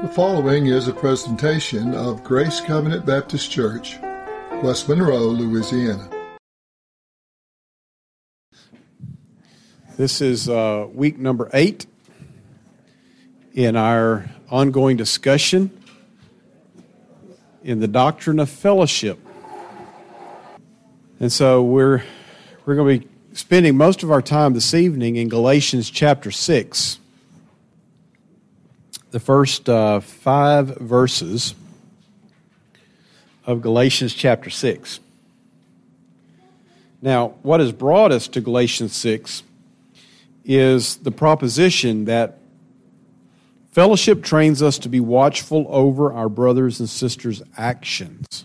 The following is a presentation of Grace Covenant Baptist Church, West Monroe, Louisiana. This is week number 8 in our ongoing discussion in the doctrine of fellowship. And so we're going to be spending most of our time this evening in Galatians chapter 6. The first 5 verses of Galatians chapter 6. Now, what has brought us to Galatians 6 is the proposition that fellowship trains us to be watchful over our brothers and sisters' actions.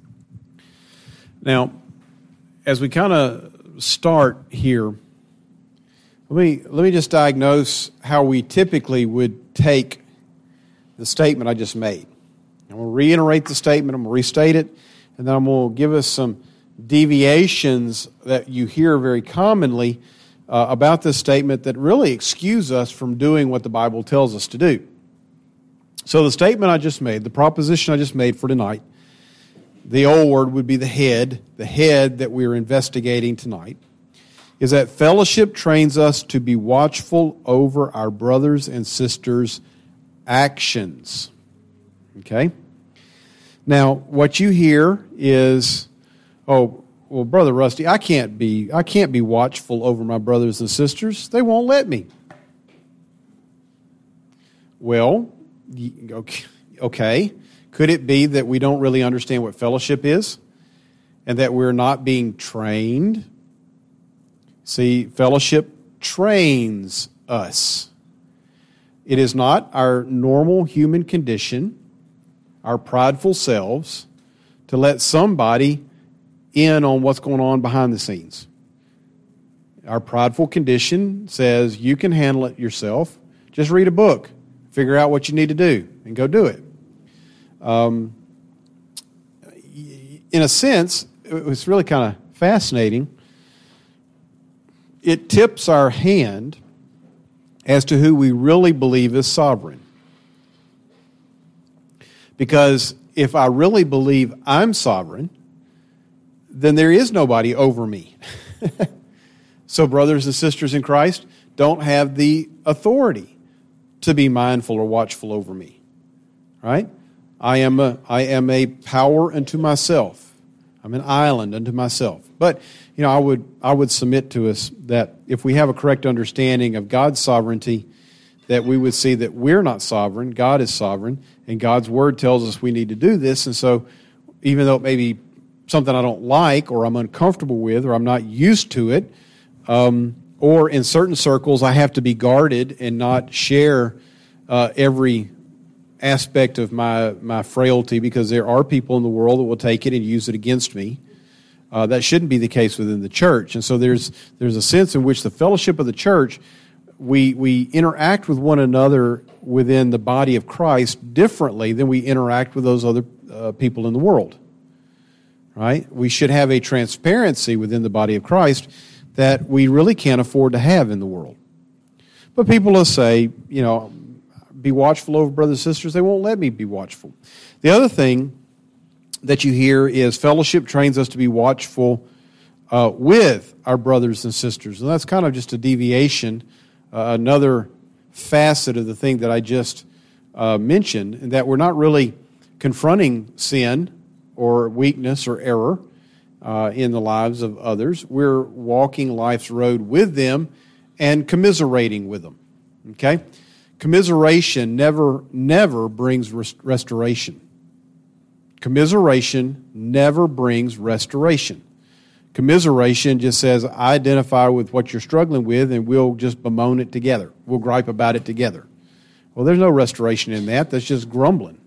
Now, as we kind of start here, let me just diagnose how we typically would take the statement I just made. I'm going to reiterate the statement, I'm going to restate it, and then I'm going to give us some deviations that you hear very commonly about this statement that really excuse us from doing what the Bible tells us to do. So the statement I just made, the proposition I just made for tonight, the old word would be the head that we're investigating tonight, is that fellowship trains us to be watchful over our brothers and sisters' actions. Okay? Now, what you hear is, oh, well, Brother Rusty, I can't be watchful over my brothers and sisters. They won't let me. Well, okay. Could it be that we don't really understand what fellowship is and that we're not being trained? See, fellowship trains us. It is not our normal human condition, our prideful selves, to let somebody in on what's going on behind the scenes. Our prideful condition says you can handle it yourself. Just read a book, figure out what you need to do, and go do it. In a sense, it's really kind of fascinating. It tips our hand as to who we really believe is sovereign. Because if I really believe I'm sovereign, then there is nobody over me. So brothers and sisters in Christ don't have the authority to be mindful or watchful over me. Right? I am a power unto myself. I'm an island unto myself. But I would submit to us that if we have a correct understanding of God's sovereignty, that we would see that we're not sovereign, God is sovereign, and God's Word tells us we need to do this. And so even though it may be something I don't like or I'm uncomfortable with or I'm not used to it, or in certain circles I have to be guarded and not share every aspect of my frailty, because there are people in the world that will take it and use it against me. That shouldn't be the case within the church. And so there's a sense in which the fellowship of the church, we interact with one another within the body of Christ differently than we interact with those other people in the world. Right? We should have a transparency within the body of Christ that we really can't afford to have in the world. But people will say, be watchful over brothers and sisters. They won't let me be watchful. The other thing that you hear is fellowship trains us to be watchful with our brothers and sisters. And that's kind of just a deviation, another facet of the thing that I just mentioned, and that we're not really confronting sin or weakness or error in the lives of others. We're walking life's road with them and commiserating with them. Okay? Commiseration never brings restoration. Commiseration never brings restoration. Commiseration just says, I identify with what you're struggling with, and we'll just bemoan it together. We'll gripe about it together. Well, there's no restoration in that. That's just grumbling.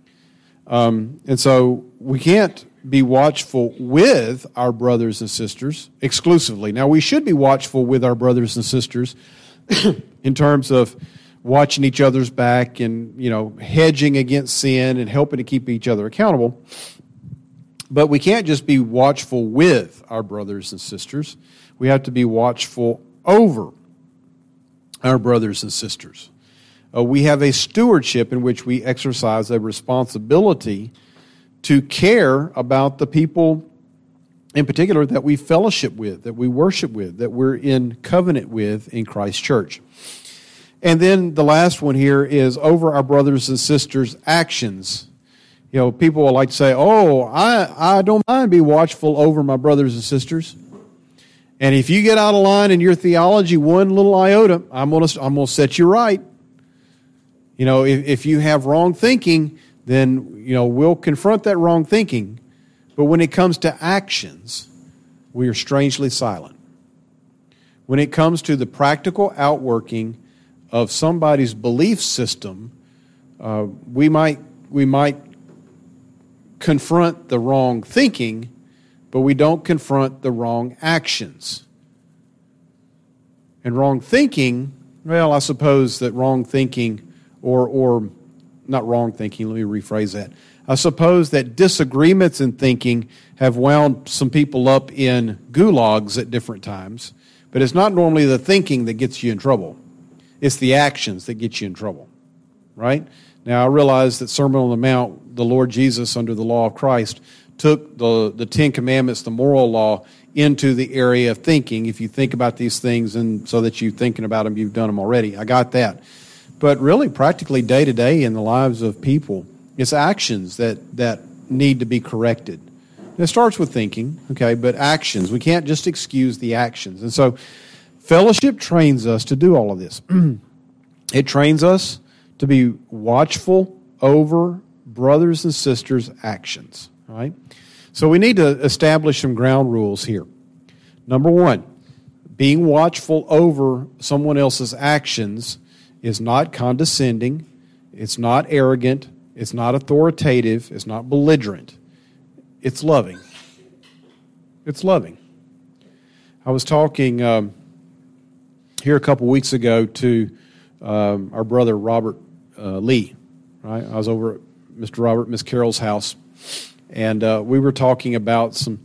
And so we can't be watchful with our brothers and sisters exclusively. Now, we should be watchful with our brothers and sisters in terms of watching each other's back and, hedging against sin and helping to keep each other accountable. But we can't just be watchful with our brothers and sisters. We have to be watchful over our brothers and sisters. We have a stewardship in which we exercise a responsibility to care about the people in particular that we fellowship with, that we worship with, that we're in covenant with in Christ's church. And then the last one here is over our brothers and sisters' actions. You know, people will like to say, oh, I don't mind be watchful over my brothers and sisters. And if you get out of line in your theology one little iota, I'm gonna set you right. You know, if you have wrong thinking, then, you know, we'll confront that wrong thinking. But when it comes to actions, we are strangely silent. When it comes to the practical outworking of somebody's belief system, we might confront the wrong thinking, but we don't confront the wrong actions. And wrong thinking, well, I suppose that wrong thinking, or not wrong thinking, let me rephrase that. I suppose that disagreements in thinking have wound some people up in gulags at different times, but it's not normally the thinking that gets you in trouble. It's the actions that get you in trouble, right? Now, I realize that Sermon on the Mount, the Lord Jesus, under the law of Christ, took the Ten Commandments, the moral law, into the area of thinking. If you think about these things and so that you're thinking about them, you've done them already. I got that. But really, practically day to day in the lives of people, it's actions that need to be corrected. It starts with thinking, okay, but actions. We can't just excuse the actions. And so fellowship trains us to do all of this. It trains us to be watchful over brothers and sisters' actions, all right? So we need to establish some ground rules here. Number one, being watchful over someone else's actions is not condescending, it's not arrogant, it's not authoritative, it's not belligerent. It's loving. It's loving. I was talking here a couple weeks ago to our brother Robert Lee. Right, I was over at Mr. Robert, Miss Carol's house, and we were talking about some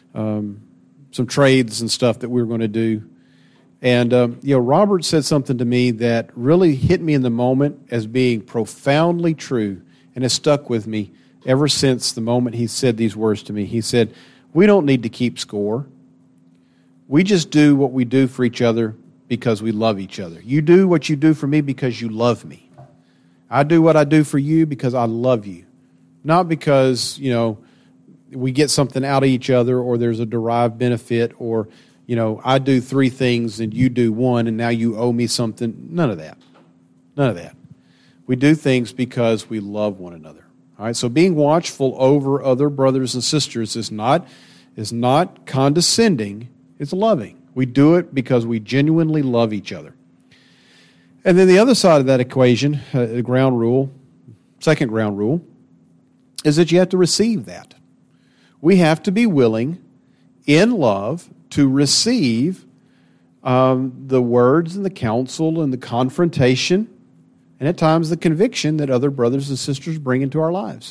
trades and stuff that we were going to do. And Robert said something to me that really hit me in the moment as being profoundly true, and has stuck with me ever since the moment he said these words to me. He said, "We don't need to keep score. We just do what we do for each other because we love each other. You do what you do for me because you love me. I do what I do for you because I love you. Not because, we get something out of each other or there's a derived benefit or, I do 3 things and you do 1 and now you owe me something." None of that. None of that. We do things because we love one another. All right, so being watchful over other brothers and sisters is not condescending, it's loving. We do it because we genuinely love each other. And then the other side of that equation, the ground rule, second ground rule, is that you have to receive that. We have to be willing, in love, to receive the words and the counsel and the confrontation and at times the conviction that other brothers and sisters bring into our lives.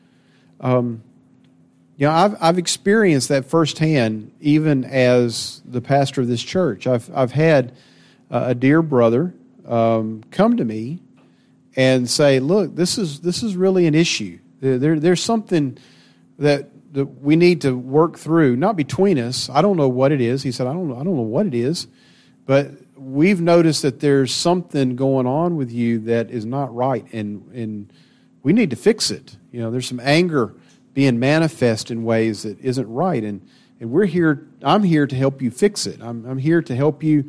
I've experienced that firsthand, even as the pastor of this church. I've had a dear brother come to me and say, "Look, this is really an issue. There's something that we need to work through, not between us. I don't know what it is." He said, "I don't know what it is, but we've noticed that there's something going on with you that is not right, and we need to fix it. There's some anger being manifest in ways that isn't right, and we're here. I'm here to help you fix it. I'm here to help you,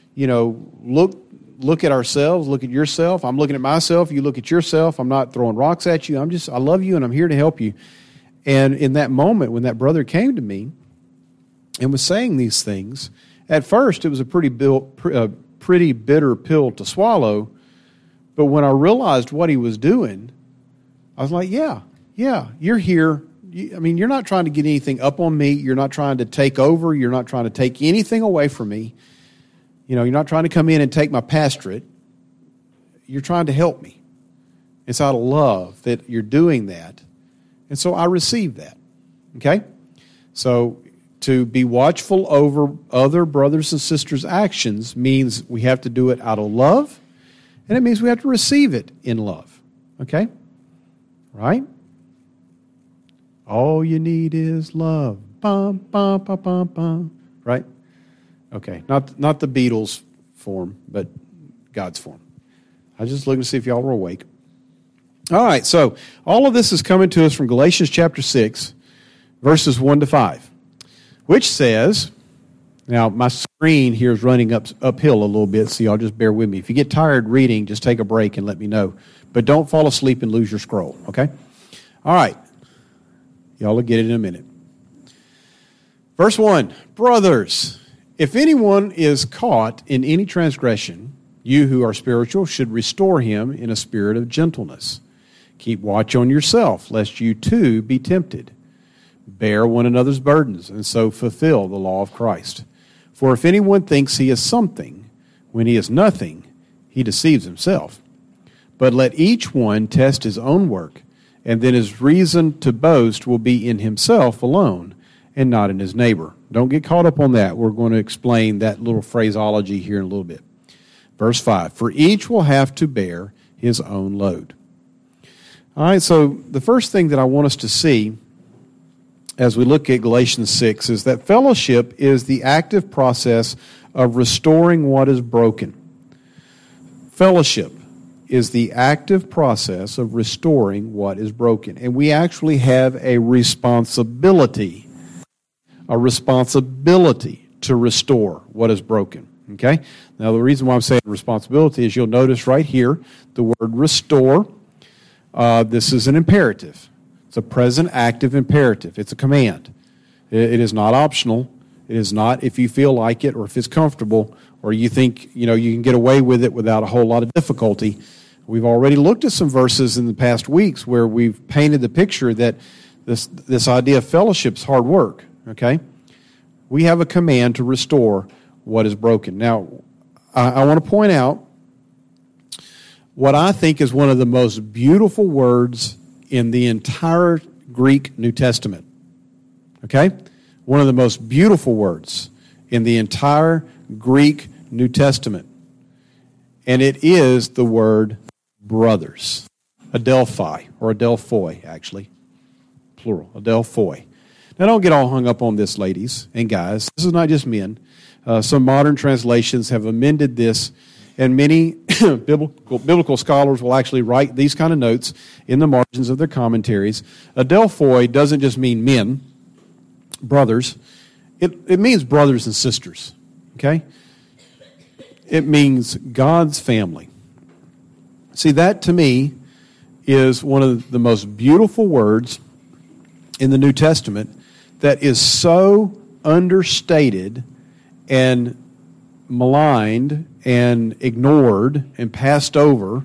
look at ourselves, look at yourself. I'm looking at myself. You look at yourself. I'm not throwing rocks at you. I love you, and I'm here to help you." And in that moment, when that brother came to me and was saying these things, at first it was a pretty bitter pill to swallow. But when I realized what he was doing, I was like, yeah, you're here. You're not trying to get anything up on me. You're not trying to take over. You're not trying to take anything away from me. You're not trying to come in and take my pastorate. You're trying to help me. It's out of love that you're doing that. And so I received that. Okay? So to be watchful over other brothers and sisters' actions means we have to do it out of love, And it means we have to receive it in love. Okay? Right? All you need is love. Bum, bum, bum, bum, bum. Right? Okay. Not the Beatles form, but God's form. I was just looking to see if y'all were awake. All right, so all of this is coming to us from Galatians chapter 6, verses 1 to 5, which says, now my screen here is running uphill a little bit, so y'all just bear with me. If you get tired reading, just take a break and let me know. But don't fall asleep and lose your scroll, okay? All right, y'all will get it in a minute. Verse 1, brothers, if anyone is caught in any transgression, you who are spiritual should restore him in a spirit of gentleness. Keep watch on yourself, lest you too be tempted. Bear one another's burdens, and so fulfill the law of Christ. For if anyone thinks he is something, when he is nothing, he deceives himself. But let each one test his own work, and then his reason to boast will be in himself alone, and not in his neighbor. Don't get caught up on that. We're going to explain that little phraseology here in a little bit. Verse 5, for each will have to bear his own load. All right, so the first thing that I want us to see as we look at Galatians 6 is that fellowship is the active process of restoring what is broken. Fellowship is the active process of restoring what is broken. And we actually have a responsibility to restore what is broken. Okay? Now, the reason why I'm saying responsibility is you'll notice right here the word restore. This is an imperative. It's a present active imperative. It's a command. It is not optional. It is not if you feel like it or if it's comfortable or you think you can get away with it without a whole lot of difficulty. We've already looked at some verses in the past weeks where we've painted the picture that this idea of fellowship is hard work. Okay? We have a command to restore what is broken. Now, I want to point out what I think is one of the most beautiful words in the entire Greek New Testament. Okay? One of the most beautiful words in the entire Greek New Testament. And it is the word brothers. Adelphoi, or adelphoi, actually. Plural, adelphoi. Now, don't get all hung up on this, ladies and guys. This is not just men. Some modern translations have amended this, and many biblical scholars will actually write these kind of notes in the margins of their commentaries. Adelphoi doesn't just mean men, brothers. It means brothers and sisters, okay? It means God's family. See, that to me is one of the most beautiful words in the New Testament that is so understated and maligned and ignored and passed over.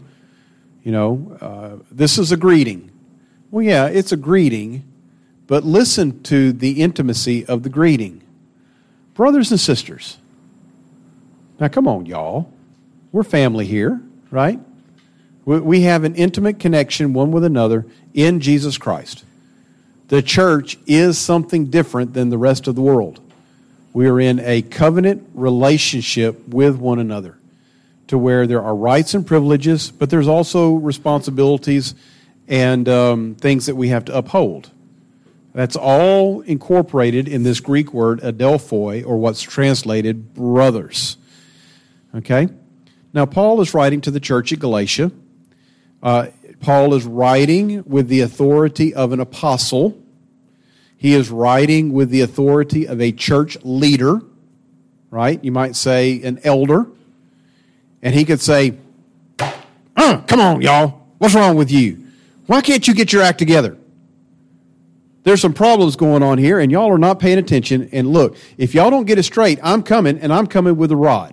This is a greeting. Well, yeah, it's a greeting, but listen to the intimacy of the greeting. Brothers and sisters. Now, come on, y'all. We're family here, right? We have an intimate connection one with another in Jesus Christ. The church is something different than the rest of the world. We are in a covenant relationship with one another to where there are rights and privileges, but there's also responsibilities and things that we have to uphold. That's all incorporated in this Greek word adelphoi, or what's translated brothers. Okay? Now, Paul is writing to the church at Galatia. Paul is writing with the authority of an apostle. He is writing with the authority of a church leader, right? You might say an elder. And he could say, come on, y'all. What's wrong with you? Why can't you get your act together? There's some problems going on here, and y'all are not paying attention. And look, if y'all don't get it straight, I'm coming, and I'm coming with a rod.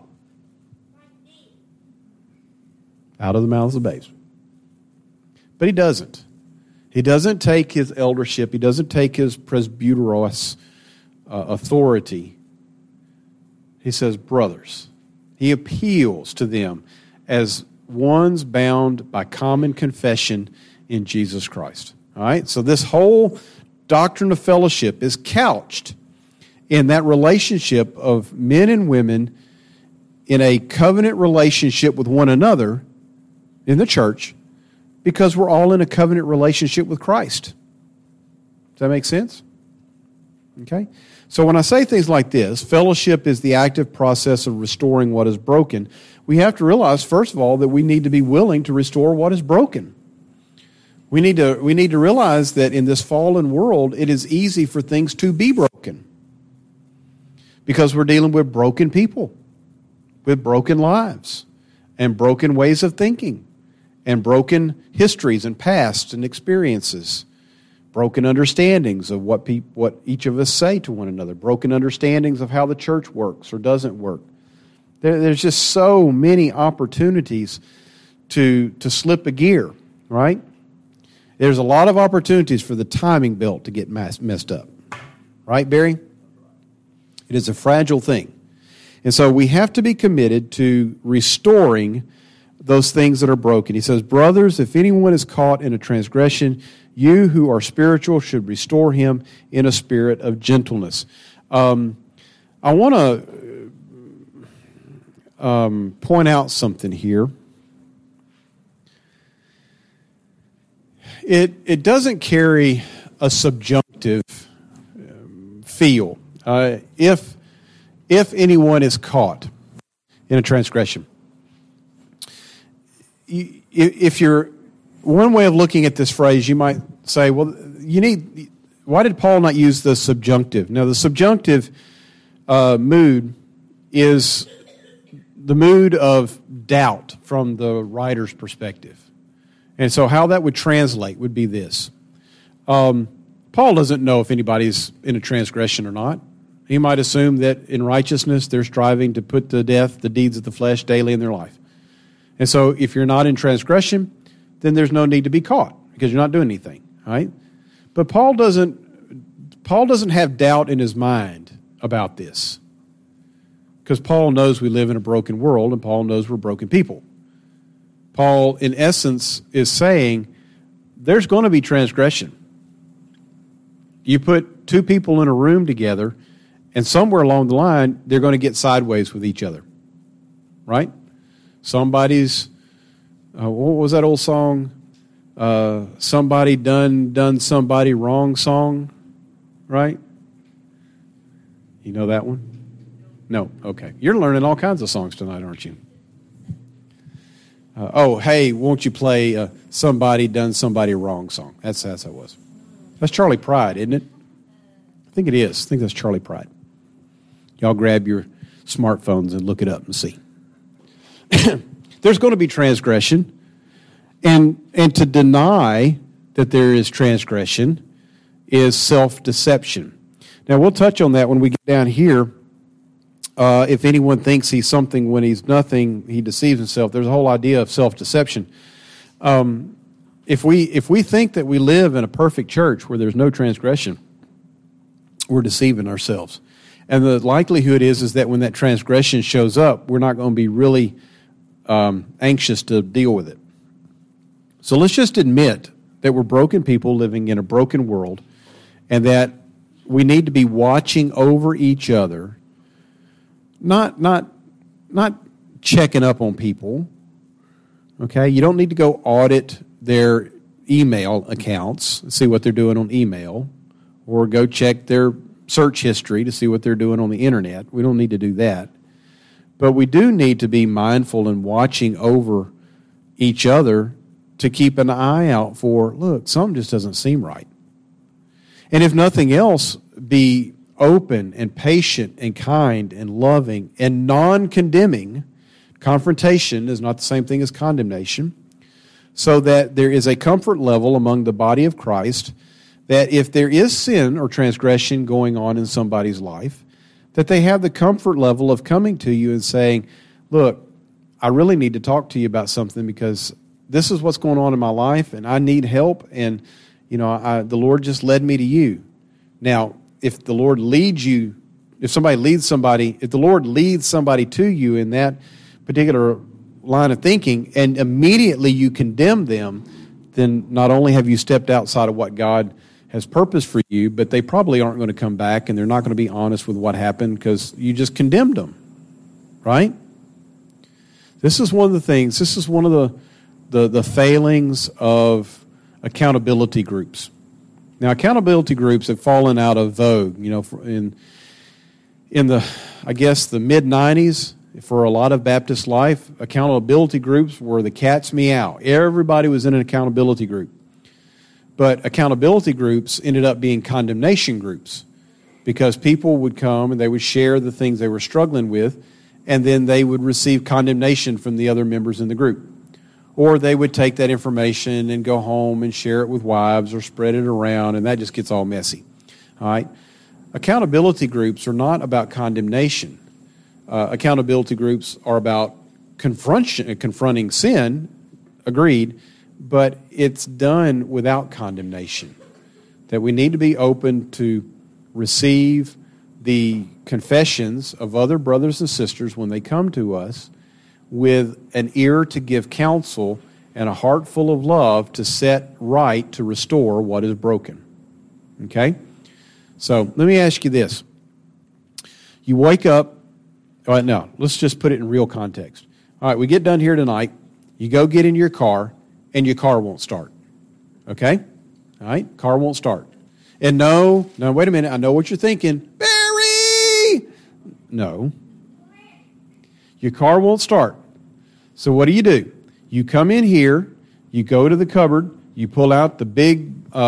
Out of the mouths of babes. But he doesn't. He doesn't take his eldership. He doesn't take his presbyteros authority. He says, brothers. He appeals to them as ones bound by common confession in Jesus Christ. All right? So this whole doctrine of fellowship is couched in that relationship of men and women in a covenant relationship with one another in the church because we're all in a covenant relationship with Christ. Does that make sense? Okay? So when I say things like this, fellowship is the active process of restoring what is broken, we have to realize, first of all, that we need to be willing to restore what is broken. We need to realize that in this fallen world, it is easy for things to be broken because we're dealing with broken people, with broken lives, and broken ways of thinking, and broken histories and pasts and experiences, broken understandings of what each of us say to one another, broken understandings of how the church works or doesn't work. There's just so many opportunities to slip a gear, right? There's a lot of opportunities for the timing belt to get messed up. Right, Barry? It is a fragile thing. And so we have to be committed to restoring those things that are broken. He says, brothers, if anyone is caught in a transgression, you who are spiritual should restore him in a spirit of gentleness. I want to point out something here. It doesn't carry a subjunctive feel. If anyone is caught in a transgression, if you're one way of looking at this phrase, you might say, well, why did Paul not use the subjunctive? Now, the subjunctive mood is the mood of doubt from the writer's perspective. And so how that would translate would be this. Paul doesn't know if anybody's in a transgression or not. He might assume that in righteousness they're striving to put to death the deeds of the flesh daily in their life. And so if you're not in transgression, then there's no need to be caught because you're not doing anything, right? But Paul doesn't have doubt in his mind about this because Paul knows we live in a broken world and Paul knows we're broken people. Paul, in essence, is saying there's going to be transgression. You put two people in a room together, and somewhere along the line, they're going to get sideways with each other, right? Somebody's, what was that old song? Somebody done somebody wrong song, right? You know that one? No? Okay. You're learning all kinds of songs tonight, aren't you? Hey, won't you play Somebody Done Somebody Wrong song? That's how it was. That's Charlie Pride, isn't it? I think it is. I think that's Charlie Pride. Y'all grab your smartphones and look it up and see. There's going to be transgression, and to deny that there is transgression is self-deception. Now, we'll touch on that when we get down here. If anyone thinks he's something when he's nothing, he deceives himself. There's a whole idea of self-deception. If we think that we live in a perfect church where there's no transgression, we're deceiving ourselves. And the likelihood is that when that transgression shows up, we're not going to be really anxious to deal with it. So let's just admit that we're broken people living in a broken world and that we need to be watching over each other, not checking up on people. Okay, you don't need to go audit their email accounts, see what they're doing on email, or go check their search history to see what they're doing on the internet. We don't need to do that. But we do need to be mindful and watching over each other to keep an eye out for, look, something just doesn't seem right. And if nothing else, be open and patient and kind and loving and non-condemning. Confrontation is not the same thing as condemnation. So that there is a comfort level among the body of Christ that if there is sin or transgression going on in somebody's life, that they have the comfort level of coming to you and saying, look, I really need to talk to you about something because this is what's going on in my life and I need help and the Lord just led me to you. Now, if the Lord leads you, if the Lord leads somebody to you in that particular line of thinking and immediately you condemn them, then not only have you stepped outside of what God has purposed for you, but they probably aren't going to come back and they're not going to be honest with what happened because you just condemned them, right? This is one of the things, this is one of the failings of accountability groups. Now, accountability groups have fallen out of vogue. In the, I guess, the mid-'90s, for a lot of Baptist life, accountability groups were the cat's meow. Everybody was in an accountability group. But accountability groups ended up being condemnation groups because people would come and they would share the things they were struggling with, and then they would receive condemnation from the other members in the group. Or they would take that information and go home and share it with wives or spread it around, and that just gets all messy. All right? Accountability groups are not about condemnation. Accountability groups are about confronting sin, agreed, but it's done without condemnation. That we need to be open to receive the confessions of other brothers and sisters when they come to us, with an ear to give counsel and a heart full of love to set right, to restore what is broken. Okay? So let me ask you this. You wake up, all right, now, let's just put it in real context. All right, we get done here tonight, you go get in your car, and your car won't start. Okay? All right, car won't start. And no, wait a minute, I know what you're thinking. Barry! No. Your car won't start. So what do? You come in here, you go to the cupboard, you pull out the big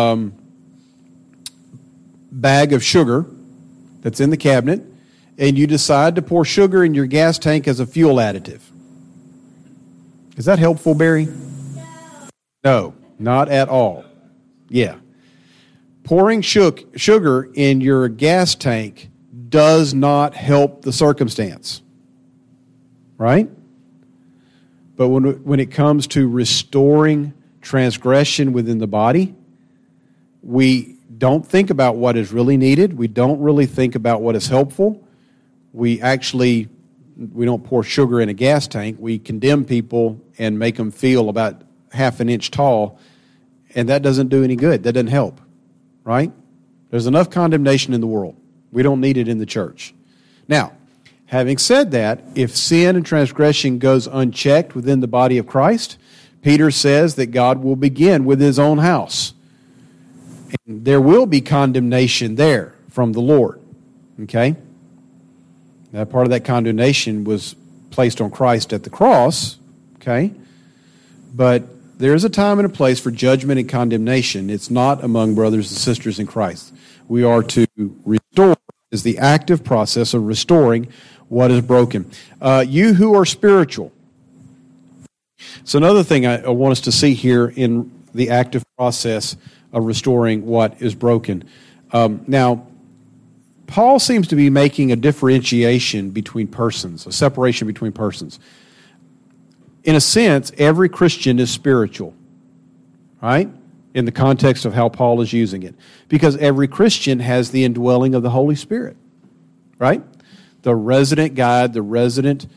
bag of sugar that's in the cabinet, and you decide to pour sugar in your gas tank as a fuel additive. Is that helpful, Barry? No, not at all. Yeah. Pouring sugar in your gas tank does not help the circumstance. Right? But when it comes to restoring transgression within the body, we don't think about what is really needed. We don't really think about what is helpful. We don't pour sugar in a gas tank. We condemn people and make them feel about half an inch tall, and that doesn't do any good. That doesn't help, right? There's enough condemnation in the world. We don't need it in the church. Now, having said that, if sin and transgression goes unchecked within the body of Christ, Peter says that God will begin with his own house. And there will be condemnation there from the Lord. Okay? That part of that condemnation was placed on Christ at the cross. Okay? But there is a time and a place for judgment and condemnation. It's not among brothers and sisters in Christ. We are to restore, is the active process of restoring what is broken. You who are spiritual. So another thing I want us to see here in the active process of restoring what is broken. Now, Paul seems to be making a differentiation between persons, a separation between persons. In a sense, every Christian is spiritual, right? In the context of how Paul is using it. Because every Christian has the indwelling of the Holy Spirit, right? The resident guide, the resident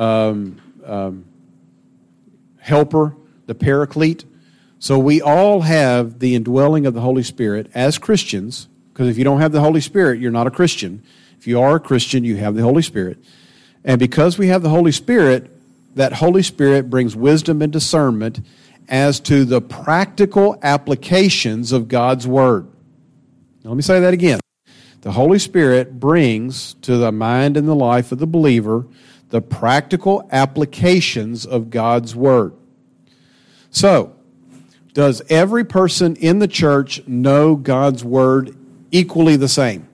helper, the paraclete. So we all have the indwelling of the Holy Spirit as Christians, because if you don't have the Holy Spirit, you're not a Christian. If you are a Christian, you have the Holy Spirit. And because we have the Holy Spirit, that Holy Spirit brings wisdom and discernment as to the practical applications of God's Word. Now, let me say that again. The Holy Spirit brings to the mind and the life of the believer the practical applications of God's Word. So, does every person in the church know God's Word equally the same?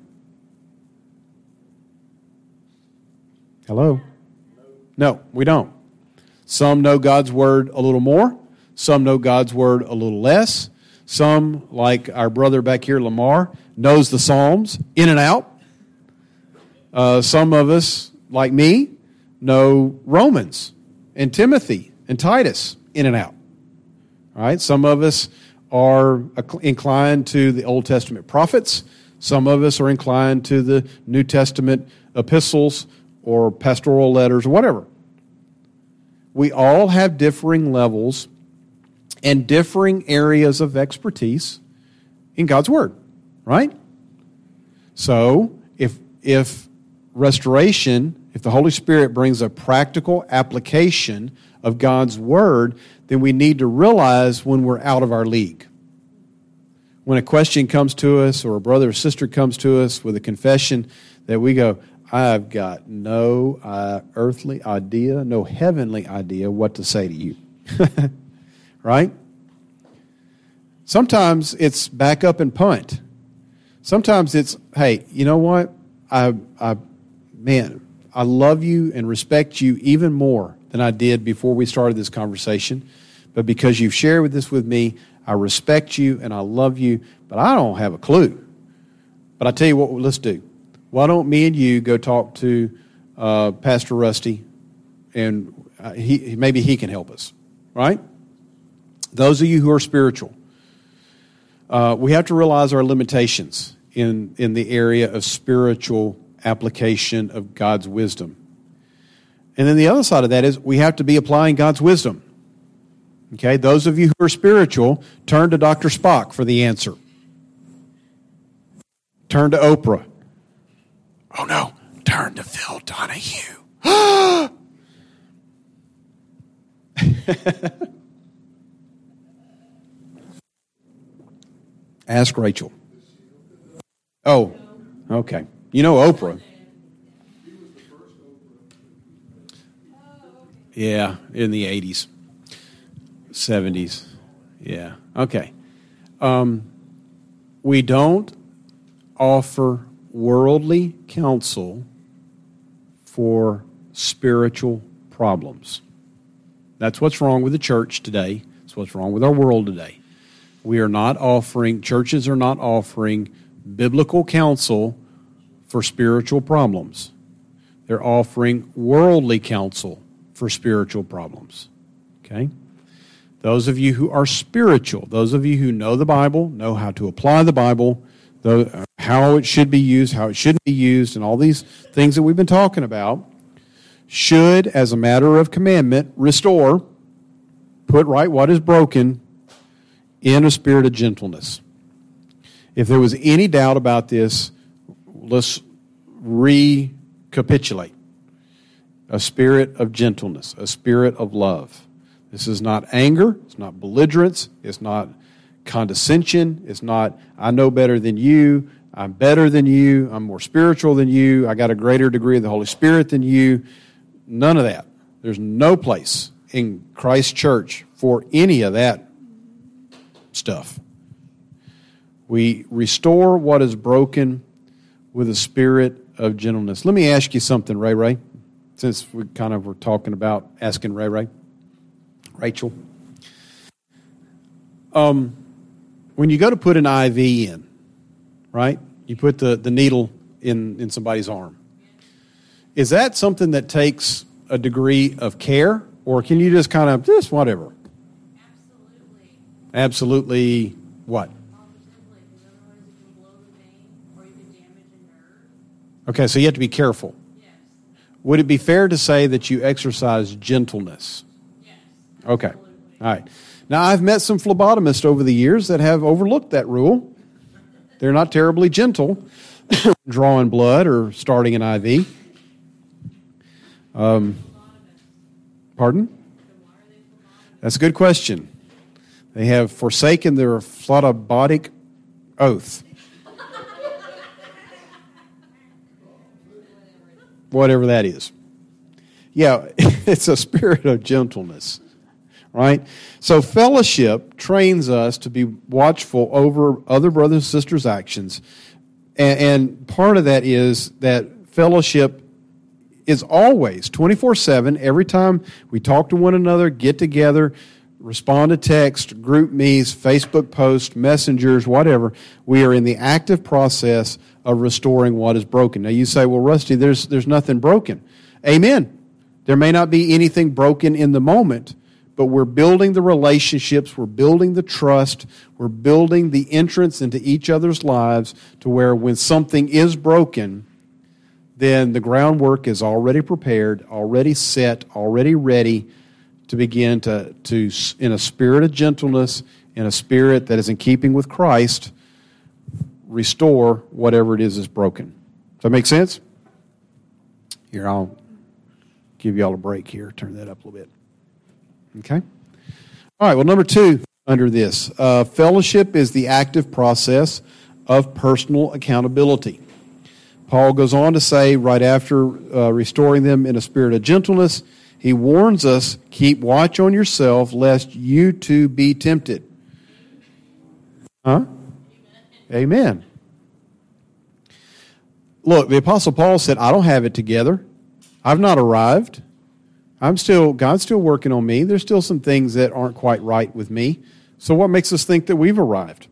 Hello? No, we don't. Some know God's Word a little more. Some know God's Word a little less. Some, like our brother back here, Lamar, knows the Psalms in and out. Some of us, like me, know Romans and Timothy and Titus in and out. All right? Some of us are inclined to the Old Testament prophets. Some of us are inclined to the New Testament epistles or pastoral letters or whatever. We all have differing levels and differing areas of expertise in God's Word, right? So, if restoration if the Holy Spirit brings a practical application of God's Word, then we need to realize when we're out of our league. When a question comes to us or a brother or sister comes to us with a confession that we go, I've got no earthly idea, no heavenly idea what to say to you. Right? Sometimes it's back up and punt. Sometimes it's, hey, you know what? I love you and respect you even more than I did before we started this conversation. But because you've shared this with me, I respect you and I love you, but I don't have a clue. But I tell you what, let's do. Why don't me and you go talk to Pastor Rusty, and maybe he can help us, right? Those of you who are spiritual, we have to realize our limitations in the area of spiritual application of God's wisdom. And then the other side of that is we have to be applying God's wisdom. Okay, those of you who are spiritual, turn to Dr. Spock for the answer. Turn to Oprah. Oh no, turn to Phil Donahue. Ask Rachel. Oh, okay. You know Oprah. Yeah, in the 80s, 70s. Yeah, okay. We don't offer worldly counsel for spiritual problems. That's what's wrong with the church today. That's what's wrong with our world today. Churches are not offering biblical counsel for spiritual problems. They're offering worldly counsel for spiritual problems. Okay? Those of you who are spiritual, those of you who know the Bible, know how to apply the Bible, how it should be used, how it shouldn't be used, and all these things that we've been talking about, should, as a matter of commandment, restore, put right what is broken in a spirit of gentleness. If there was any doubt about this, let's recapitulate. A spirit of gentleness, a spirit of love. This is not anger, it's not belligerence, it's not condescension, it's not, I know better than you, I'm better than you, I'm more spiritual than you, I got a greater degree of the Holy Spirit than you. None of that. There's no place in Christ's church for any of that stuff. We restore what is broken with a spirit of gentleness. Let me ask you something, Ray, since we kind of were talking about asking Ray. Rachel. When you go to put an IV in, right? You put the needle in somebody's arm. Is that something that takes a degree of care, or can you just kind of, just whatever? Absolutely. Absolutely what? Positively, because otherwise you can blow the vein or you can damage a nerve. Okay, so you have to be careful. Yes. Would it be fair to say that you exercise gentleness? Yes. Okay. Absolutely. All right. Now, I've met some phlebotomists over the years that have overlooked that rule. They're not terribly gentle, drawing blood or starting an IV. Pardon? That's a good question. They have forsaken their phlobotic oath. Whatever that is. Yeah, it's a spirit of gentleness, right? So fellowship trains us to be watchful over other brothers and sisters' actions. And part of that is that fellowship is always 24/7. Every time we talk to one another, get together, respond to text, group meets, Facebook posts, messengers, whatever, we are in the active process of restoring what is broken. Now you say, well, Rusty, there's nothing broken. Amen. There may not be anything broken in the moment, but we're building the relationships, we're building the trust, we're building the entrance into each other's lives to where when something is broken, then the groundwork is already prepared, already set, already ready to begin to in a spirit of gentleness, in a spirit that is in keeping with Christ, restore whatever it is that's broken. Does that make sense? Here, I'll give y'all a break here. Turn that up a little bit. Okay? All right, well, number 2 under this. Fellowship is the active process of personal accountability. Paul goes on to say, right after restoring them in a spirit of gentleness, he warns us, keep watch on yourself, lest you too be tempted. Huh? Amen. Look, the Apostle Paul said, I don't have it together. I've not arrived. God's still working on me. There's still some things that aren't quite right with me. So what makes us think that we've arrived?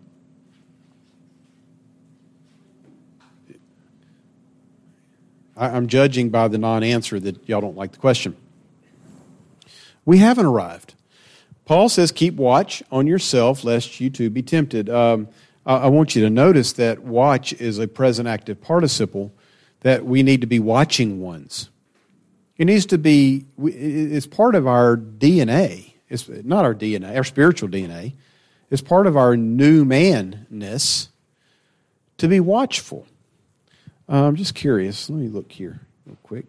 I'm judging by the non-answer that y'all don't like the question. We haven't arrived. Paul says, keep watch on yourself, lest you too be tempted. I want you to notice that watch is a present active participle, that we need to be watching ones. It needs to be, it's part of our DNA. It's not our DNA, our spiritual DNA. It's part of our new manness to be watchful. I'm just curious. Let me look here real quick.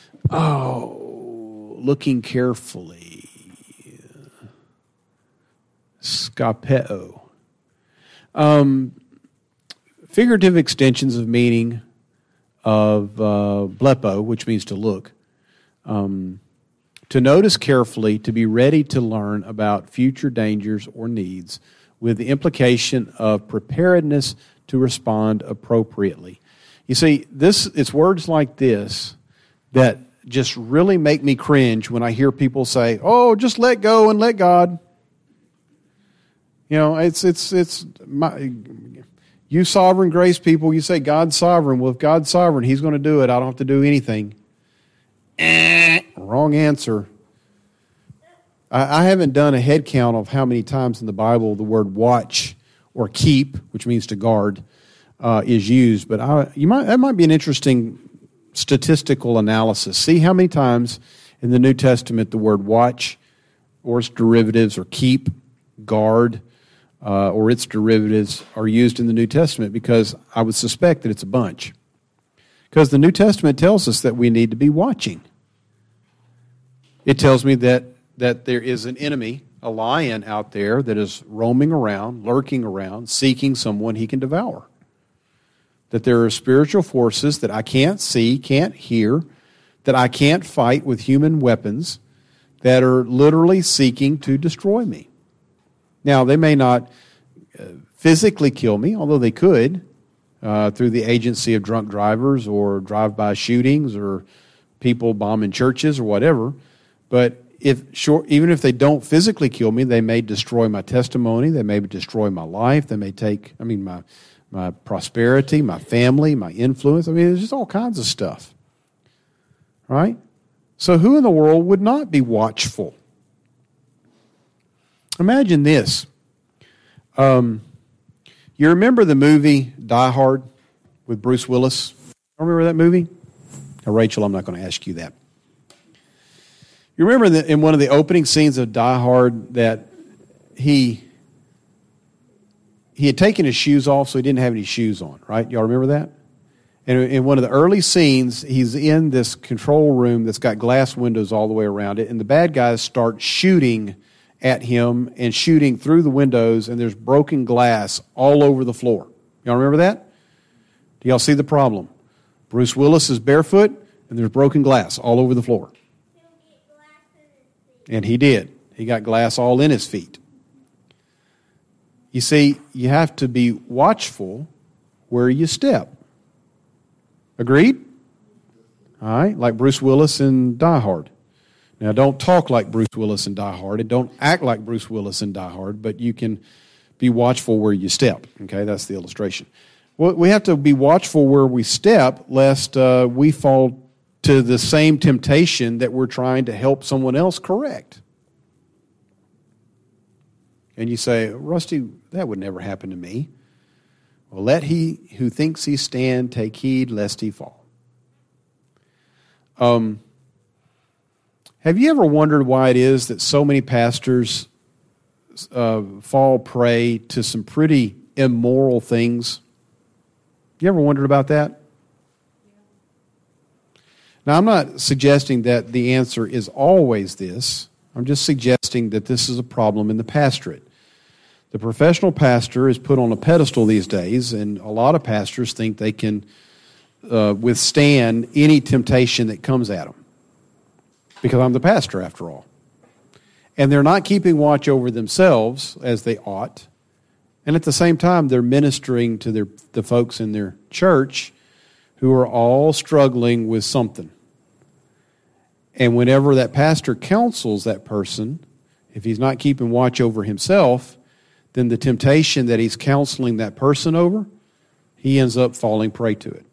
Oh, looking carefully. Skapeo. Figurative extensions of meaning of blepo, which means to look. To notice carefully, to be ready to learn about future dangers or needs, with the implication of preparedness to respond appropriately. You see, it's words like this that just really make me cringe when I hear people say, "Oh, just let go and let God." You know, you sovereign grace people, you say God's sovereign. Well, if God's sovereign, He's going to do it. I don't have to do anything. Wrong answer. I haven't done a head count of how many times in the Bible the word watch or keep, which means to guard, is used. But that might be an interesting statistical analysis. See how many times in the New Testament the word watch or its derivatives, or keep, guard, or its derivatives are used in the New Testament, because I would suspect that it's a bunch. Because the New Testament tells us that we need to be watching. It tells me that there is an enemy, a lion out there that is roaming around, lurking around, seeking someone he can devour. That there are spiritual forces that I can't see, can't hear, that I can't fight with human weapons, that are literally seeking to destroy me. Now, they may not physically kill me, although they could, through the agency of drunk drivers or drive-by shootings or people bombing churches or whatever. But even if they don't physically kill me, they may destroy my testimony, they may destroy my life, they may take, my prosperity, my family, my influence. There's just all kinds of stuff. Right? So who in the world would not be watchful? Imagine this. You remember the movie Die Hard with Bruce Willis? Remember that movie? Now, Rachel, I'm not going to ask you that. You remember that in one of the opening scenes of Die Hard that he had taken his shoes off, so he didn't have any shoes on, right? Y'all remember that? And in one of the early scenes, he's in this control room that's got glass windows all the way around it, and the bad guys start shooting at him and shooting through the windows, and there's broken glass all over the floor. Y'all remember that? Do y'all see the problem? Bruce Willis is barefoot, and there's broken glass all over the floor. And he did. He got glass all in his feet. You see, you have to be watchful where you step. Agreed? All right, like Bruce Willis in Die Hard. Now, don't talk like Bruce Willis in Die Hard, and don't act like Bruce Willis in Die Hard, but you can be watchful where you step. Okay, that's the illustration. Well, we have to be watchful where we step, lest we fall to the same temptation that we're trying to help someone else correct. And you say, Rusty, that would never happen to me. Well, let he who thinks he stand take heed lest he fall. Have you ever wondered why it is that so many pastors fall prey to some pretty immoral things? You ever wondered about that? Now, I'm not suggesting that the answer is always this. I'm just suggesting that this is a problem in the pastorate. The professional pastor is put on a pedestal these days, and a lot of pastors think they can withstand any temptation that comes at them. Because I'm the pastor, after all. And they're not keeping watch over themselves as they ought. And at the same time, they're ministering to the folks in their church who are all struggling with something. And whenever that pastor counsels that person, if he's not keeping watch over himself, then the temptation that he's counseling that person over, he ends up falling prey to it.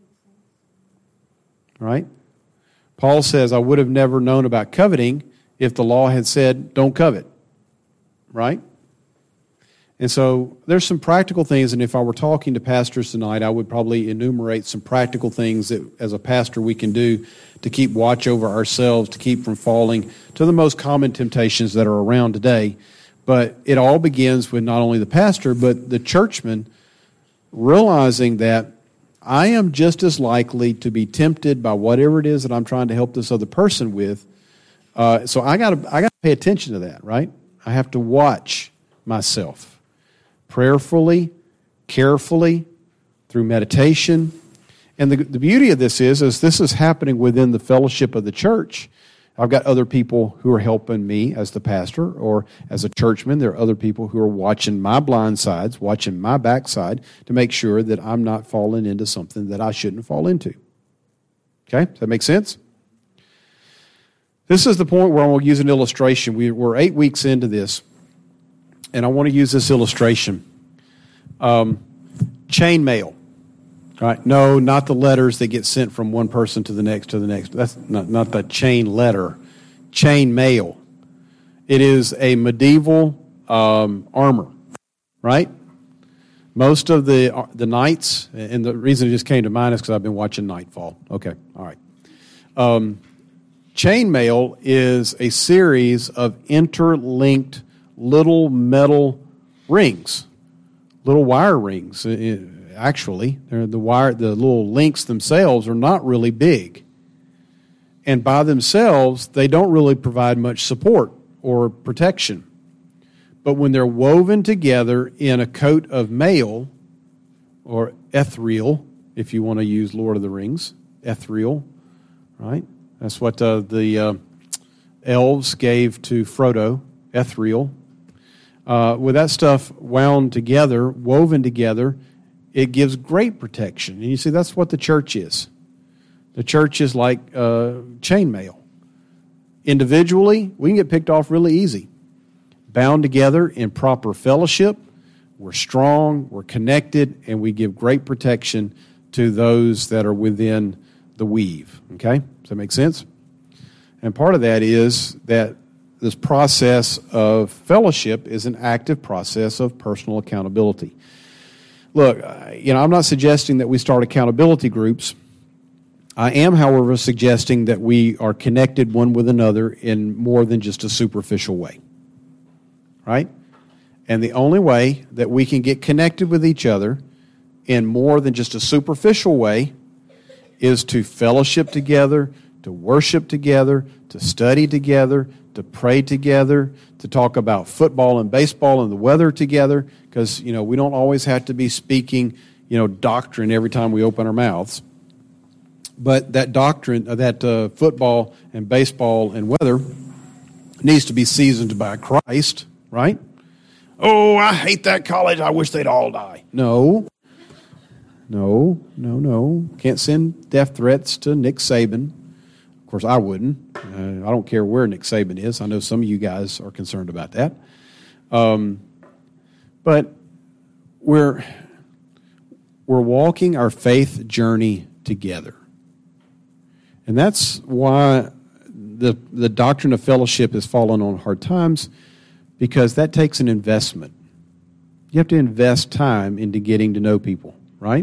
Right? Paul says, I would have never known about coveting if the law had said, don't covet. Right? And so there's some practical things, and if I were talking to pastors tonight, I would probably enumerate some practical things that, as a pastor, we can do to keep watch over ourselves, to keep from falling to the most common temptations that are around today. But it all begins with not only the pastor, but the churchman realizing that I am just as likely to be tempted by whatever it is that I'm trying to help this other person with. So I got to pay attention to that, right? I have to watch myself prayerfully, carefully, through meditation. And the beauty of this is this is happening within the fellowship of the church. I've got other people who are helping me as the pastor or as a churchman. There are other people who are watching my blind sides, watching my backside to make sure that I'm not falling into something that I shouldn't fall into. Okay? Does that make sense? This is the point where I will use an illustration. We're 8 weeks into this, and I want to use this illustration. Chain mail. Right? No, not the letters that get sent from one person to the next to the next. That's not the chain letter. Chain mail. It is a medieval armor, right? Most of the knights, and the reason it just came to mind is because I've been watching Nightfall. Okay, all right. Chain mail is a series of interlinked little metal rings, little wire rings. Actually, the little links themselves are not really big. And by themselves, they don't really provide much support or protection. But when they're woven together in a coat of mail, or ethereal, if you want to use Lord of the Rings, ethereal, right? That's what the elves gave to Frodo, ethereal. With that stuff wound together, woven together, it gives great protection. And you see, that's what the church is. The church is like chainmail. Individually, we can get picked off really easy. Bound together in proper fellowship, we're strong, we're connected, and we give great protection to those that are within the weave. Okay? Does that make sense? And part of that is that this process of fellowship is an active process of personal accountability. Look, I'm not suggesting that we start accountability groups. I am, however, suggesting that we are connected one with another in more than just a superficial way. Right? And the only way that we can get connected with each other in more than just a superficial way is to fellowship together, to worship together, to study together, to pray together, to talk about football and baseball and the weather together, because, we don't always have to be speaking, doctrine every time we open our mouths. But that doctrine, that football and baseball and weather needs to be seasoned by Christ, right? Oh, I hate that college. I wish they'd all die. No. Can't send death threats to Nick Saban. Of course, I wouldn't. I don't care where Nick Saban is. I know some of you guys are concerned about that. But we're walking our faith journey together. And that's why the doctrine of fellowship has fallen on hard times, because that takes an investment. You have to invest time into getting to know people, right?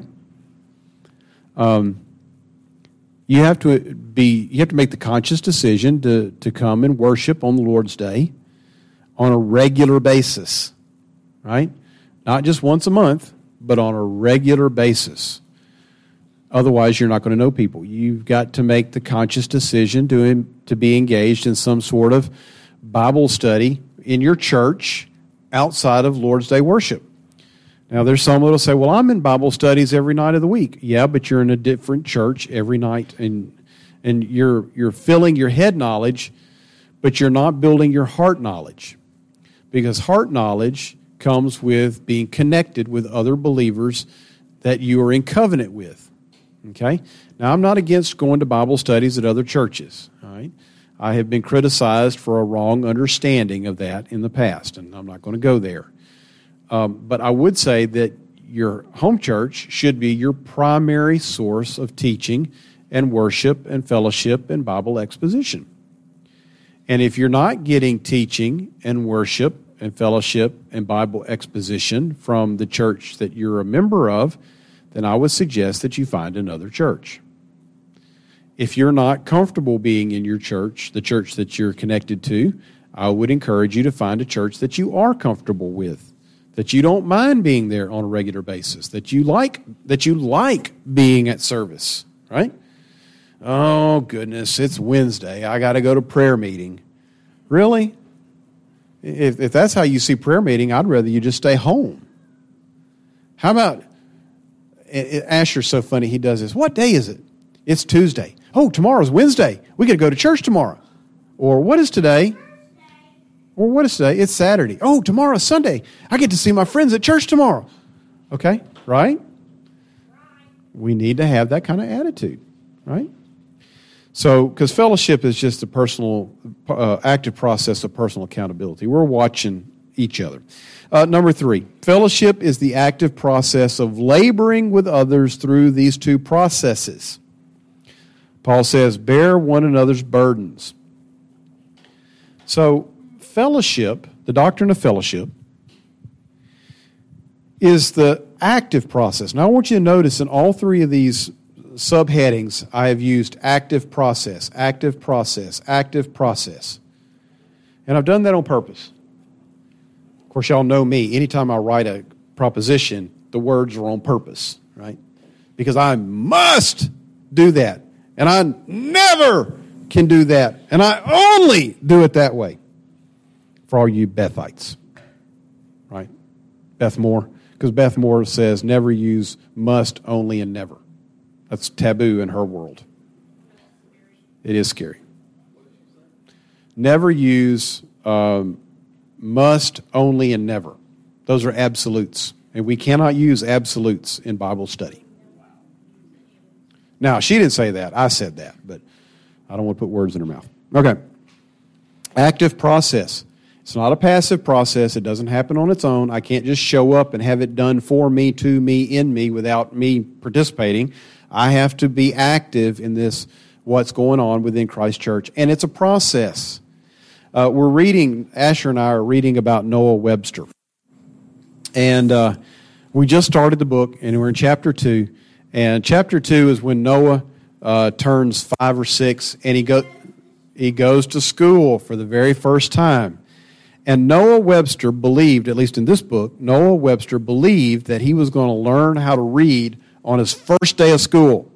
You have to make the conscious decision to come and worship on the Lord's Day on a regular basis, right? Not just once a month, but on a regular basis. Otherwise, you're not going to know people. You've got to make the conscious decision to be engaged in some sort of Bible study in your church outside of Lord's Day worship. Now, there's some that will say, well, I'm in Bible studies every night of the week. Yeah, but you're in a different church every night, and you're filling your head knowledge, but you're not building your heart knowledge. Because heart knowledge comes with being connected with other believers that you are in covenant with. Okay? Now, I'm not against going to Bible studies at other churches. All right? I have been criticized for a wrong understanding of that in the past, and I'm not going to go there. But I would say that your home church should be your primary source of teaching and worship and fellowship and Bible exposition. And if you're not getting teaching and worship and fellowship and Bible exposition from the church that you're a member of, then I would suggest that you find another church. If you're not comfortable being in your church, the church that you're connected to, I would encourage you to find a church that you are comfortable with, that you don't mind being there on a regular basis, that you like being at service, right? Oh, goodness, it's Wednesday. I got to go to prayer meeting. Really? If that's how you see prayer meeting, I'd rather you just stay home. How about, Asher's so funny, he does this. What day is it? It's Tuesday. Oh, tomorrow's Wednesday. We got to go to church tomorrow. Or what is today? Or what is today? It's Saturday. Oh, tomorrow's Sunday. I get to see my friends at church tomorrow. Okay, right? We need to have that kind of attitude, right? So, because fellowship is just a personal, active process of personal accountability. We're watching each other. Number 3, fellowship is the active process of laboring with others through these two processes. Paul says, bear one another's burdens. So, fellowship, the doctrine of fellowship, is the active process. Now, I want you to notice in all 3 of these subheadings, I have used active process, active process, active process. And I've done that on purpose. Of course, y'all know me. Anytime I write a proposition, the words are on purpose, right? Because I must do that. And I never can do that. And I only do it that way. For all you Bethites, right? Beth Moore. Because Beth Moore says never use must, only, and never. That's taboo in her world. It is scary. Never use must, only, and never. Those are absolutes. And we cannot use absolutes in Bible study. Now, she didn't say that. I said that. But I don't want to put words in her mouth. Okay. Active process. It's not a passive process. It doesn't happen on its own. I can't just show up and have it done for me, to me, in me, without me participating. I have to be active in this, what's going on within Christ Church. And it's a process. Asher and I are reading about Noah Webster. And we just started the book, and we're in chapter 2. And chapter 2 is when Noah turns 5 or 6, and he goes to school for the very first time. And Noah Webster believed, at least in this book, Noah Webster believed that he was going to learn how to read on his first day of school.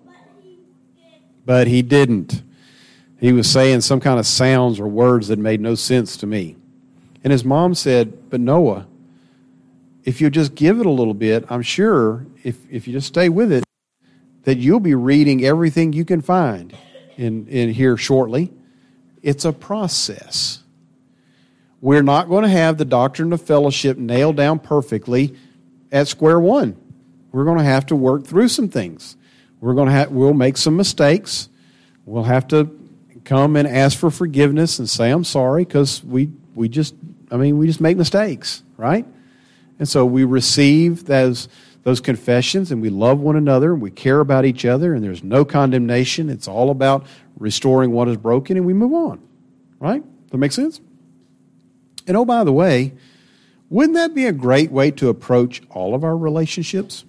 But he didn't. He was saying some kind of sounds or words that made no sense to me. And his mom said, but Noah, if you just give it a little bit, I'm sure if you just stay with it, that you'll be reading everything you can find in here shortly. It's a process. We're not going to have the doctrine of fellowship nailed down perfectly at square one. We're going to have to work through some things. We'll make some mistakes. We'll have to come and ask for forgiveness and say, I'm sorry, because we just make mistakes, right? And so we receive those confessions, and we love one another, and we care about each other, and there's no condemnation. It's all about restoring what is broken, and we move on, right? Does that make sense? And oh, by the way, wouldn't that be a great way to approach all of our relationships?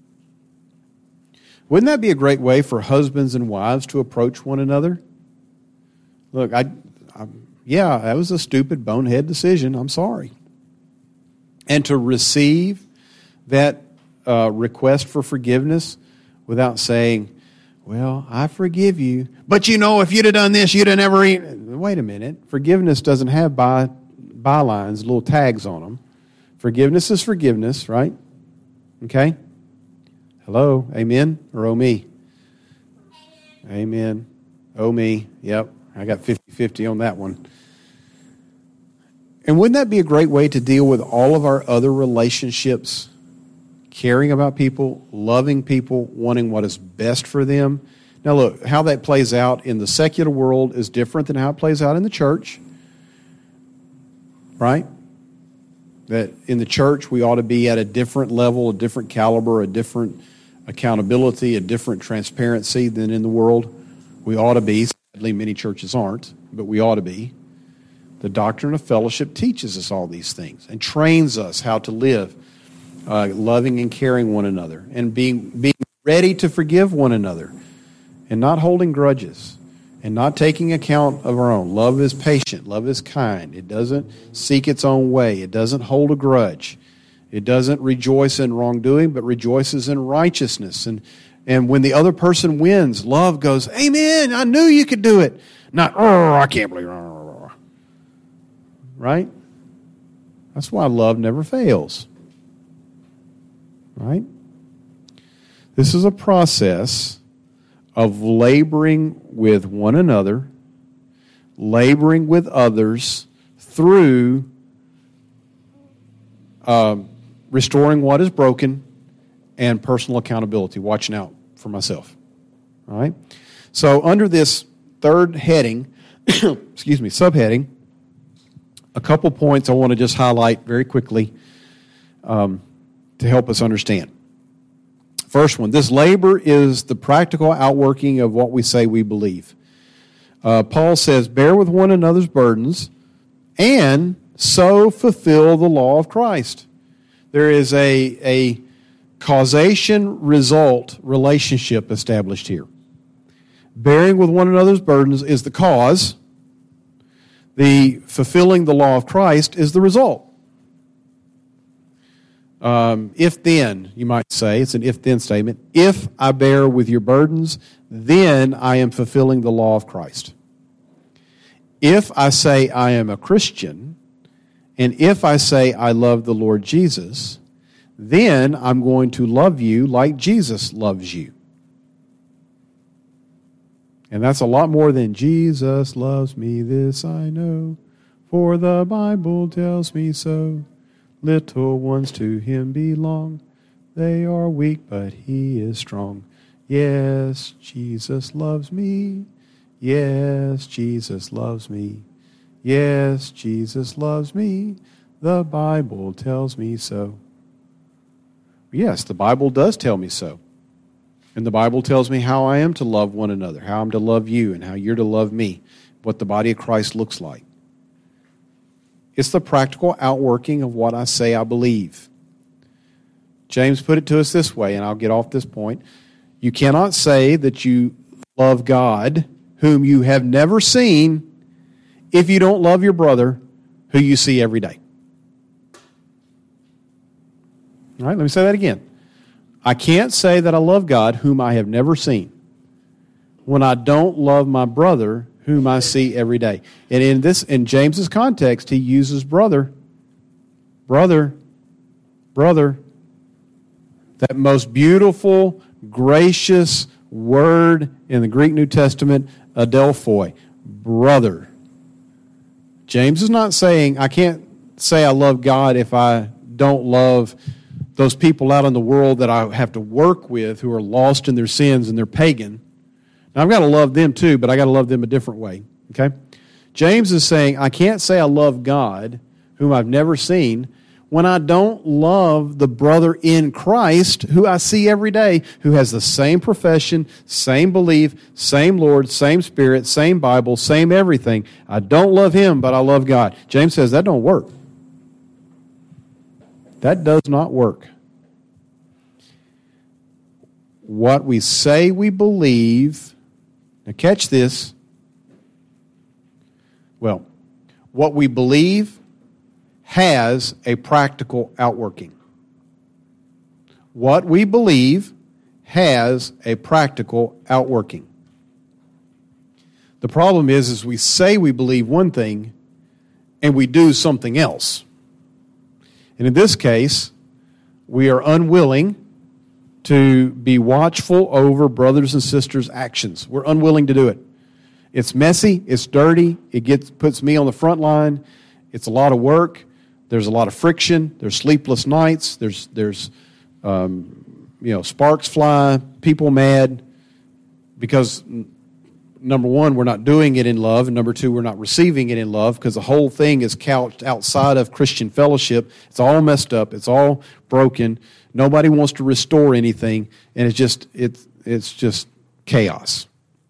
Wouldn't that be a great way for husbands and wives to approach one another? Look, that was a stupid bonehead decision. I'm sorry. And to receive that request for forgiveness without saying, Well, I forgive you. But if you'd have done this, you'd have never eaten. Wait a minute. Forgiveness doesn't have bylines, little tags on them. Forgiveness is forgiveness, right? Okay? Hello? Amen? Or oh me? Amen. Oh me. Yep. I got 50-50 on that one. And wouldn't that be a great way to deal with all of our other relationships? Caring about people, loving people, wanting what is best for them. Now look, how that plays out in the secular world is different than how it plays out in the church. Right? That in the church we ought to be at a different level, a different caliber, a different accountability, a different transparency than in the world. We ought to be. Sadly, many churches aren't, but we ought to be. The doctrine of fellowship teaches us all these things and trains us how to live loving and caring one another and being ready to forgive one another and not holding grudges and not taking account of our own. Love is patient. Love is kind. It doesn't seek its own way. It doesn't hold a grudge. It doesn't rejoice in wrongdoing, but rejoices in righteousness. And when the other person wins, love goes, amen, I knew you could do it. Not, oh, I can't believe it. Right? That's why love never fails. Right? This is a process of laboring with one another, laboring with others through restoring what is broken and personal accountability, watching out for myself. All right? So under this third heading, subheading, a couple points I want to just highlight very quickly to help us understand. First one, this labor is the practical outworking of what we say we believe. Paul says, bear with one another's burdens and so fulfill the law of Christ. There is a causation-result relationship established here. Bearing with one another's burdens is the cause. The fulfilling the law of Christ is the result. If then, you might say, it's an if-then statement. If I bear with your burdens, then I am fulfilling the law of Christ. If I say I am a Christian, and if I say I love the Lord Jesus, then I'm going to love you like Jesus loves you. And that's a lot more than Jesus loves me, this I know, for the Bible tells me so. Little ones to him belong. They are weak, but he is strong. Yes, Jesus loves me. Yes, Jesus loves me. Yes, Jesus loves me. The Bible tells me so. Yes, the Bible does tell me so. And the Bible tells me how I am to love one another, how I'm to love you, and how you're to love me, what the body of Christ looks like. It's the practical outworking of what I say I believe. James put it to us this way, and I'll get off this point. You cannot say that you love God, whom you have never seen, if you don't love your brother, who you see every day. All right, let me say that again. I can't say that I love God, whom I have never seen, when I don't love my brother, whom I see every day. And in James's context, he uses brother. That most beautiful, gracious word in the Greek New Testament, adelphoi, brother. James is not saying, I can't say I love God if I don't love those people out in the world that I have to work with who are lost in their sins and they're pagan. Now, I've got to love them too, but I got to love them a different way. Okay? James is saying, I can't say I love God, whom I've never seen, when I don't love the brother in Christ who I see every day, who has the same profession, same belief, same Lord, same Spirit, same Bible, same everything. I don't love him, but I love God. James says that don't work. That does not work. What we say we believe, now catch this. Well, what we believe has a practical outworking. What we believe has a practical outworking. The problem is we say we believe one thing and we do something else. And in this case, we are unwilling to be watchful over brothers and sisters' actions. We're unwilling to do it. It's messy, it's dirty, puts me on the front line, it's a lot of work, there's a lot of friction, there's sleepless nights, there's sparks fly, people mad, because number one, we're not doing it in love, and number two, we're not receiving it in love, because the whole thing is couched outside of Christian fellowship. It's all messed up, it's all broken, nobody wants to restore anything, and it's just chaos.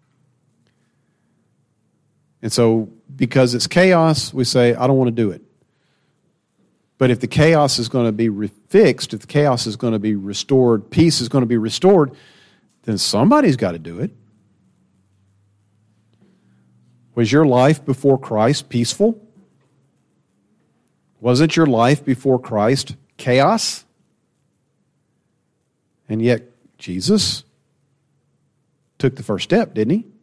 And so, because it's chaos, we say, I don't want to do it. But if the chaos is going to be fixed, if the chaos is going to be restored, peace is going to be restored, then somebody's got to do it. Was your life before Christ peaceful? Wasn't your life before Christ chaos? And yet, Jesus took the first step, didn't he?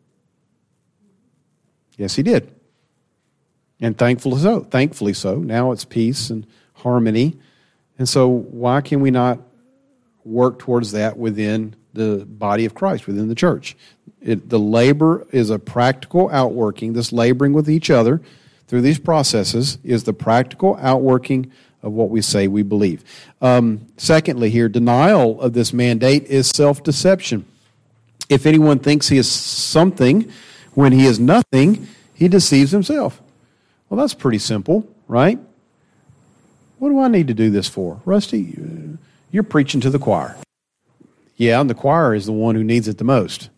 Yes, he did. And thankfully so. Now it's peace and harmony. And so why can we not work towards that within the body of Christ, within the church? The labor is a practical outworking. This laboring with each other through these processes is the practical outworking of what we say we believe. Secondly here, denial of this mandate is self-deception. If anyone thinks he is something when he is nothing, he deceives himself. Well, that's pretty simple, right? What do I need to do this for? Rusty, you're preaching to the choir. Yeah, and the choir is the one who needs it the most.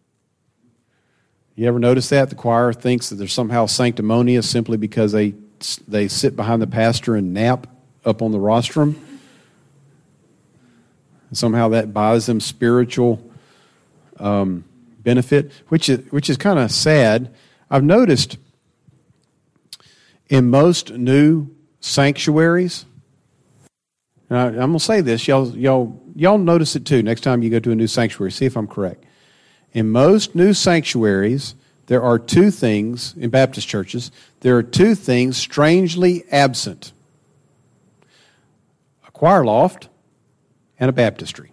You ever notice that? The choir thinks that they're somehow sanctimonious simply because they sit behind the pastor and nap up on the rostrum. And somehow that buys them spiritual benefit, which is kind of sad. I've noticed in most new sanctuaries, and I'm going to say this, y'all notice it too next time you go to a new sanctuary. See if I'm correct. In most new sanctuaries, there are two things, in Baptist churches, there are two things strangely absent: a choir loft and a baptistry.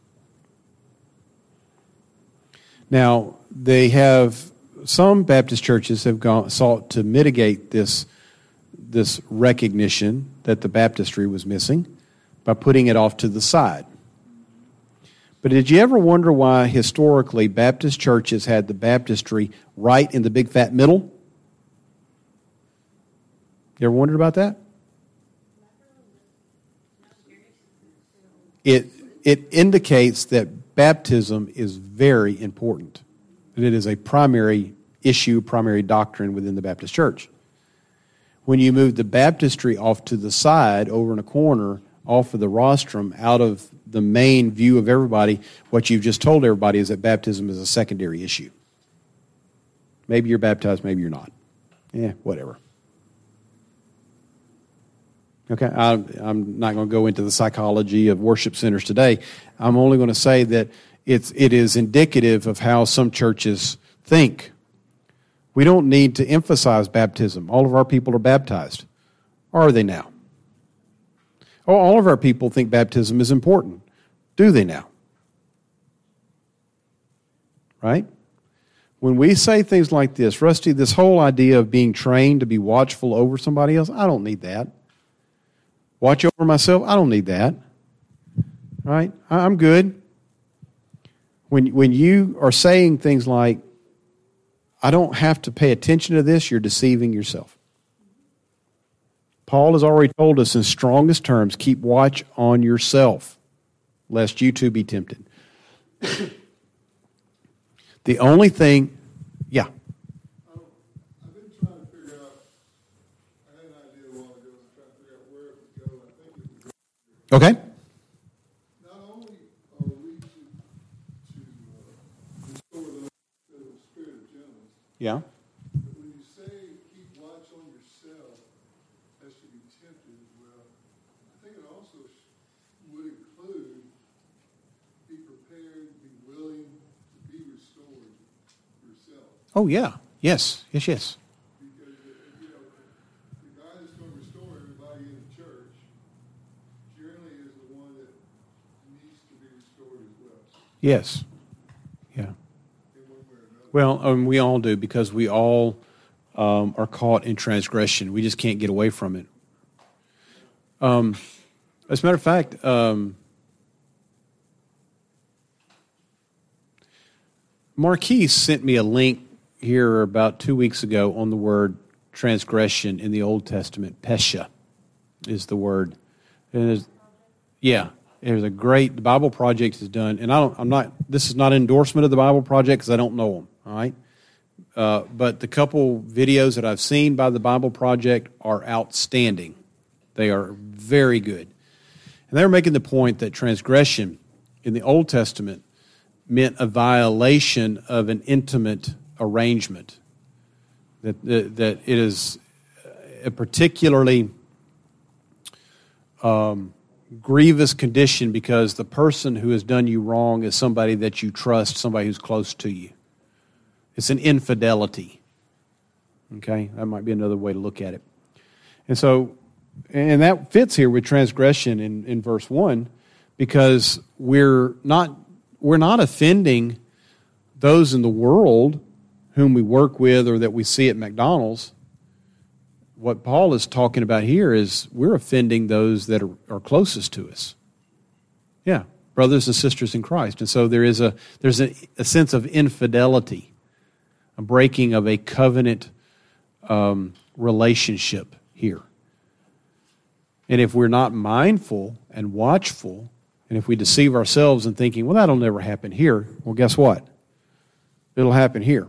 Now, some Baptist churches have sought to mitigate this recognition that the baptistry was missing by putting it off to the side. But did you ever wonder why historically Baptist churches had the baptistry right in the big fat middle? You ever wondered about that? It indicates that baptism is very important. And it is a primary issue, primary doctrine within the Baptist church. When you move the baptistry off to the side, over in a corner, off of the rostrum, out of the main view of everybody, what you've just told everybody is that baptism is a secondary issue. Maybe you're baptized, maybe you're not. Whatever. Okay, I'm not going to go into the psychology of worship centers today. I'm only going to say that it is indicative of how some churches think. We don't need to emphasize baptism. All of our people are baptized. Or are they now? Oh, all of our people think baptism is important. Do they now? Right? When we say things like this, Rusty, this whole idea of being trained to be watchful over somebody else, I don't need that. Watch over myself, I don't need that. Right? I'm good. When you are saying things like, I don't have to pay attention to this, you're deceiving yourself. Paul has already told us in strongest terms, keep watch on yourself, lest you too be tempted. The only thing, yeah. I've been trying to figure out, I had an idea a while ago, I was trying to figure out where it would go. I think it would go. Okay. Not only are we to restore the spirit of gentleness, Yeah. but when you say keep watch on yourself, lest you be tempted as well, I think it also would include be prepared Oh, yeah. Yes. Yes, yes. Because, the guy that's going to restore everybody in the church generally is the one that needs to be restored as well, Yes. Yeah. in one way or another. Well, we all do because we all are caught in transgression. We just can't get away from it. As a matter of fact, Marquise sent me a link here about 2 weeks ago on the word transgression in the Old Testament. Pesha is the word. And there's a great, the Bible Project has done, and this is not an endorsement of the Bible Project because I don't know them, all right? But the couple videos that I've seen by the Bible Project are outstanding. They are very good. And they're making the point that transgression in the Old Testament meant a violation of an intimate arrangement. That it is a particularly grievous condition because the person who has done you wrong is somebody that you trust, somebody who's close to you. It's an infidelity. Okay? That might be another way to look at it. And so, and that fits here with transgression in verse 1 because we're not offending those in the world whom we work with or that we see at McDonald's. What Paul is talking about here is we're offending those that are closest to us. Yeah, brothers and sisters in Christ. And so there's a sense of infidelity, a breaking of a covenant relationship here. And if we're not mindful and watchful, and if we deceive ourselves in thinking, well, that'll never happen here, well, guess what? It'll happen here.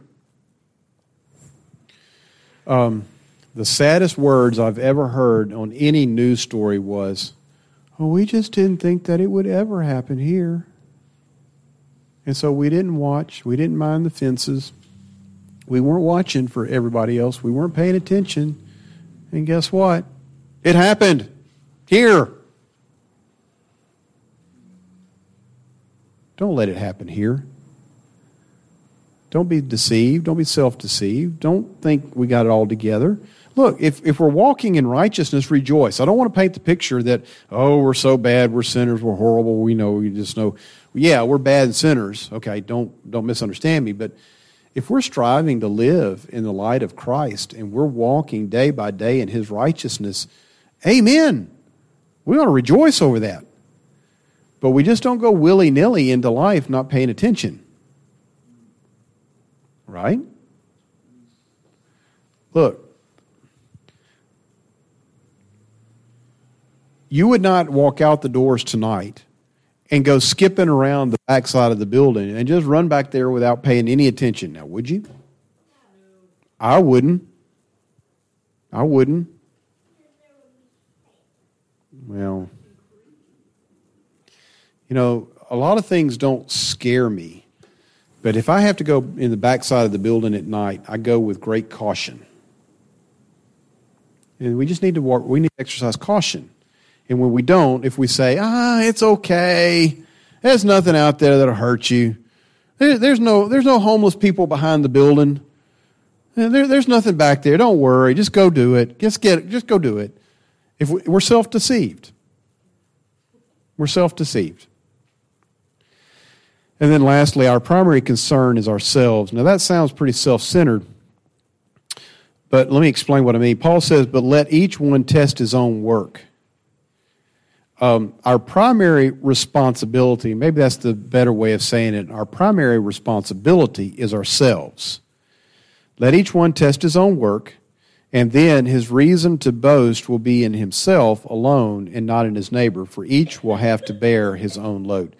The saddest words I've ever heard on any news story was, oh, we just didn't think that it would ever happen here. And so we didn't watch. We didn't mind the fences. We weren't watching for everybody else. We weren't paying attention. And guess what? It happened here. Don't let it happen here. Don't be deceived. Don't be self-deceived. Don't think we got it all together. Look, if we're walking in righteousness, rejoice. I don't want to paint the picture that, oh, we're so bad, we horrible, we just know. Yeah, we're bad sinners. Okay, don't misunderstand me. But if we're striving to live in the light of Christ and we're walking day by day in His righteousness, amen. We ought to rejoice over that. But we just don't go willy-nilly into life not paying attention. Right? Look, you would not walk out the doors tonight and go skipping around the backside of the building and just run back there without paying any attention. Now, would you? I wouldn't. Well, a lot of things don't scare me. But if I have to go in the backside of the building at night, I go with great caution. And we just need to exercise caution. And when we don't, if we say, it's okay, there's nothing out there that'll hurt you. There's no homeless people behind the building. There's nothing back there. Don't worry. Just go do it. Just go do it. We're self-deceived. We're self-deceived. And then lastly, our primary concern is ourselves. Now that sounds pretty self-centered, but let me explain what I mean. Paul says, but let each one test his own work. Our primary responsibility, maybe that's the better way of saying it, our primary responsibility is ourselves. Let each one test his own work, and then his reason to boast will be in himself alone and not in his neighbor, for each will have to bear his own load.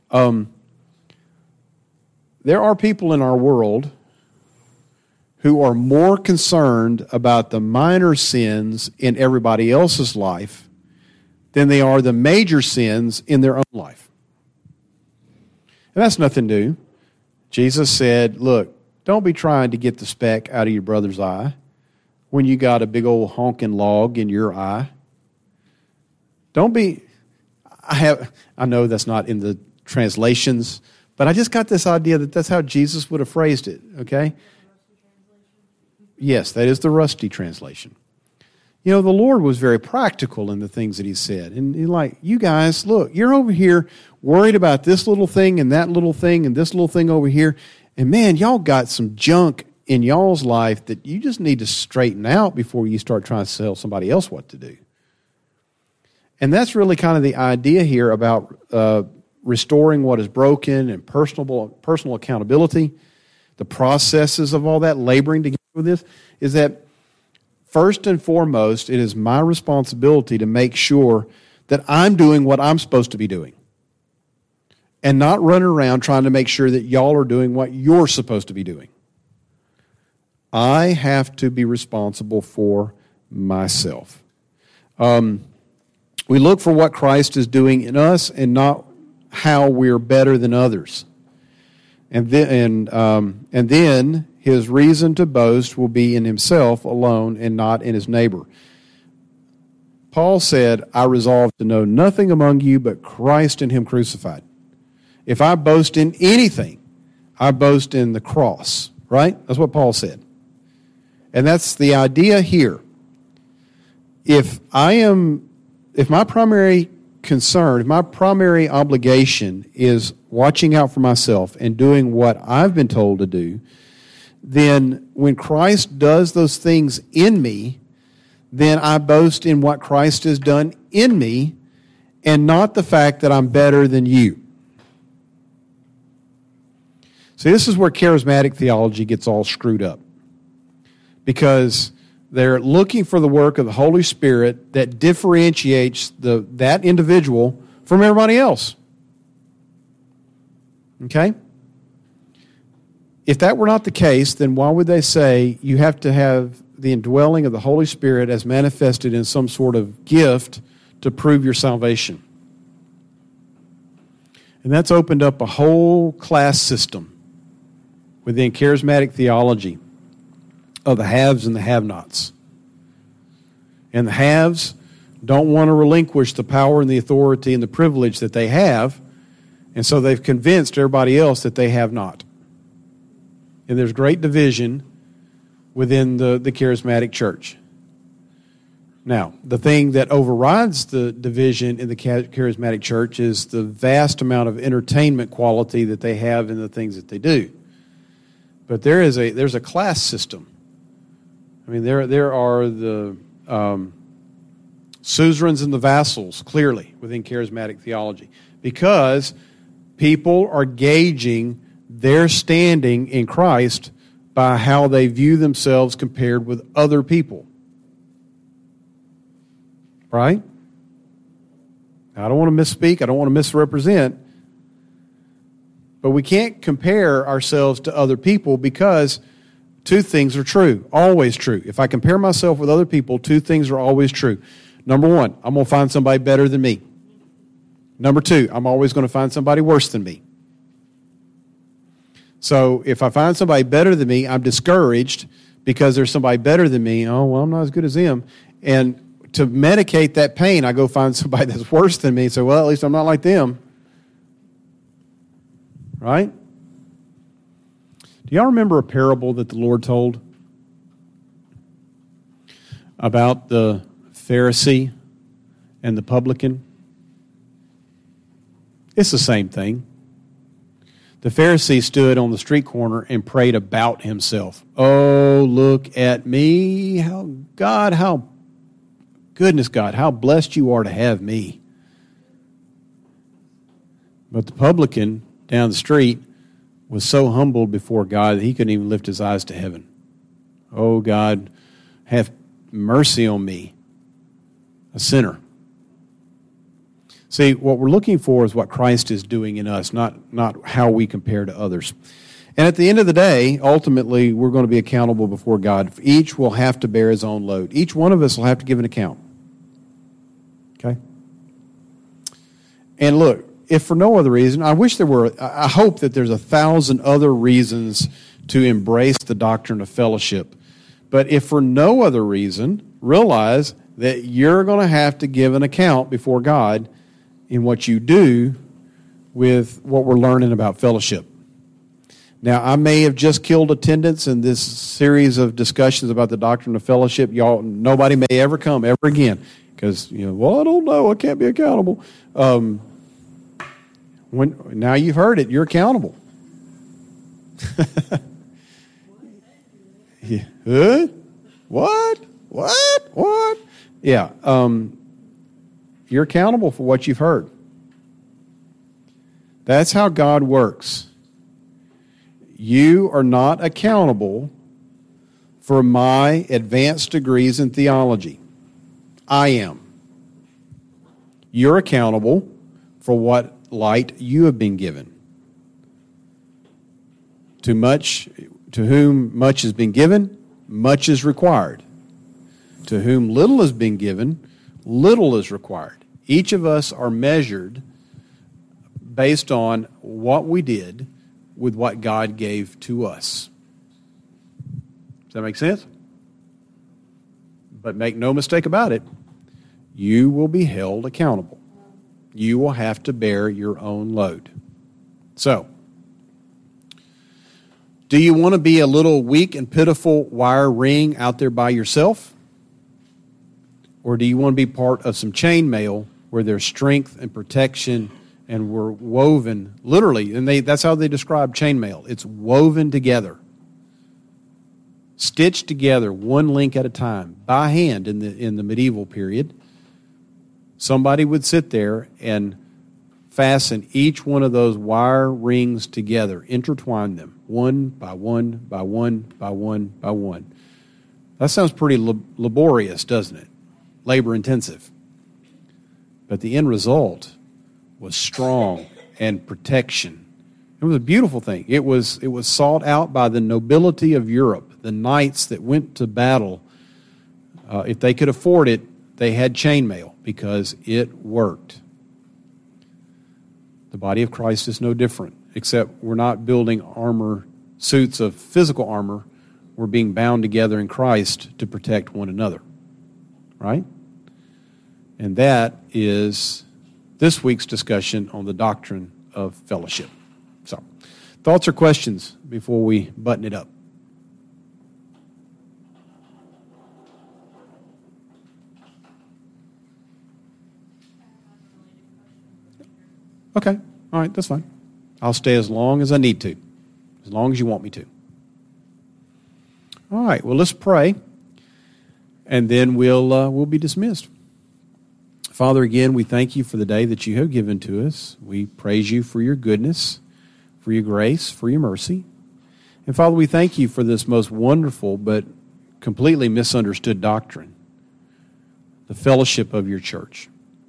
There are people in our world who are more concerned about the minor sins in everybody else's life than they are the major sins in their own life. And that's nothing new. Jesus said, look, don't be trying to get the speck out of your brother's eye when you got a big old honking log in your eye. Don't be, I know that's not in the translations, but I just got this idea that that's how Jesus would have phrased it, okay? Yes, that is the Rusty translation. You know, the Lord was very practical in the things that he said. And like, you guys, look, you're over here worried about this little thing and that little thing and this little thing over here. And man, y'all got some junk in y'all's life that you just need to straighten out before you start trying to tell somebody else what to do. And that's really kind of the idea here about restoring what is broken and personal accountability. The processes of all that, laboring together with this, is that first and foremost, it is my responsibility to make sure that I'm doing what I'm supposed to be doing and not running around trying to make sure that y'all are doing what you're supposed to be doing. I have to be responsible for myself. We look for what Christ is doing in us and not how we're better than others. And then his reason to boast will be in himself alone and not in his neighbor. Paul said, I resolve to know nothing among you but Christ and him crucified. If I boast in anything, I boast in the cross, right? That's what Paul said. And that's the idea here. If my primary concern, if my primary obligation is watching out for myself and doing what I've been told to do, then when Christ does those things in me, then I boast in what Christ has done in me and not the fact that I'm better than you. See, this is where charismatic theology gets all screwed up, because they're looking for the work of the Holy Spirit that differentiates that individual from everybody else. Okay? If that were not the case, then why would they say you have to have the indwelling of the Holy Spirit as manifested in some sort of gift to prove your salvation? And that's opened up a whole class system within charismatic theology of the haves and the have-nots. And the haves don't want to relinquish the power and the authority and the privilege that they have, and so they've convinced everybody else that they have not. And there's great division within the charismatic church. Now, the thing that overrides the division in the charismatic church is the vast amount of entertainment quality that they have in the things that they do. But there's a class system. I mean, there are the suzerains and the vassals, clearly, within charismatic theology, because people are gauging their standing in Christ by how they view themselves compared with other people. Right? I don't want to misspeak. I don't want to misrepresent. But we can't compare ourselves to other people because two things are true, always true. If I compare myself with other people, two things are always true. Number one, I'm going to find somebody better than me. Number two, I'm always going to find somebody worse than me. So if I find somebody better than me, I'm discouraged because there's somebody better than me. Oh, well, I'm not as good as them. And to medicate that pain, I go find somebody that's worse than me and say, well, at least I'm not like them. Right? Do y'all remember a parable that the Lord told about the Pharisee and the publican? It's the same thing. The Pharisee stood on the street corner and prayed about himself. Oh, look at me. Goodness God, how blessed you are to have me. But the publican down the street was so humbled before God that he couldn't even lift his eyes to heaven. Oh, God, have mercy on me, a sinner. See, what we're looking for is what Christ is doing in us, not how we compare to others. And at the end of the day, ultimately, we're going to be accountable before God. Each will have to bear his own load. Each one of us will have to give an account. Okay? And look, if for no other reason, I hope that there's 1,000 other reasons to embrace the doctrine of fellowship. But if for no other reason, realize that you're going to have to give an account before God in what you do with what we're learning about fellowship. Now, I may have just killed attendance in this series of discussions about the doctrine of fellowship. Y'all, nobody may ever come ever again because, well, I don't know. I can't be accountable. Now you've heard it. You're accountable. Yeah. Huh? What? Yeah. You're accountable for what you've heard. That's how God works. You are not accountable for my advanced degrees in theology. I am. You're accountable for what light you have been given. To whom much has been given, much is required. To whom little has been given, little is required. Each of us are measured based on what we did with what God gave to us. Does that make sense? But make no mistake about it, you will be held accountable. You will have to bear your own load. So, do you want to be a little weak and pitiful wire ring out there by yourself? Or do you want to be part of some chainmail where there's strength and protection and we're woven, literally, and that's how they describe chainmail. It's woven together, stitched together, one link at a time, by hand in the medieval period. Somebody would sit there and fasten each one of those wire rings together, intertwine them, one by one, by one, by one, by one. That sounds pretty laborious, doesn't it? Labor intensive. But the end result was strong and protection. It was a beautiful thing. It was sought out by the nobility of Europe, the knights that went to battle. If they could afford it, they had chainmail because it worked. The body of Christ is no different, except we're not building armor, suits of physical armor. We're being bound together in Christ to protect one another. Right? And that is this week's discussion on the doctrine of fellowship. So, thoughts or questions before we button it up? Okay. All right, that's fine. I'll stay as long as I need to, as long as you want me to. All right, well, let's pray, and then we'll be dismissed. Father, again, we thank you for the day that you have given to us. We praise you for your goodness, for your grace, for your mercy. And Father, we thank you for this most wonderful but completely misunderstood doctrine, the fellowship of your church.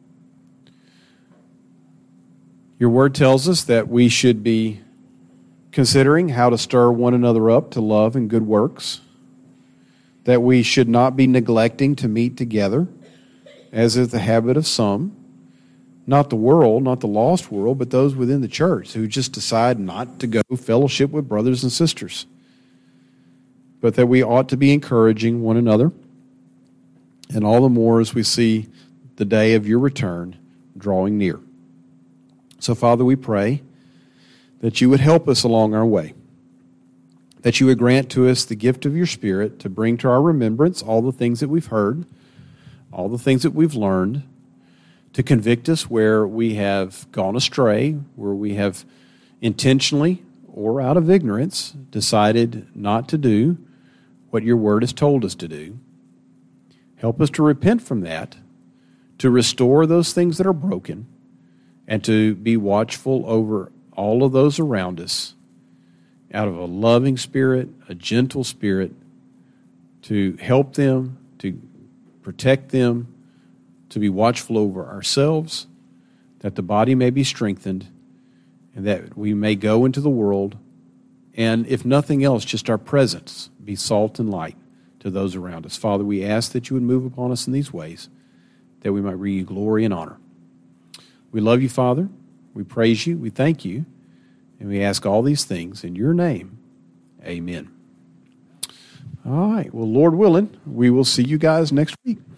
Your word tells us that we should be considering how to stir one another up to love and good works, that we should not be neglecting to meet together, as is the habit of some, not the world, not the lost world, but those within the church who just decide not to go fellowship with brothers and sisters, but that we ought to be encouraging one another, and all the more as we see the day of your return drawing near. So, Father, we pray that you would help us along our way, that you would grant to us the gift of your Spirit to bring to our remembrance all the things that we've heard, all the things that we've learned, to convict us where we have gone astray, where we have intentionally or out of ignorance decided not to do what your word has told us to do. Help us to repent from that, to restore those things that are broken, and to be watchful over all of those around us out of a loving spirit, a gentle spirit, to help them, to protect them, to be watchful over ourselves, that the body may be strengthened, and that we may go into the world, and if nothing else, just our presence be salt and light to those around us. Father, we ask that you would move upon us in these ways, that we might bring you glory and honor. We love you, Father. We praise you. We thank you. And we ask all these things in your name. Amen. All right. Well, Lord willing, we will see you guys next week.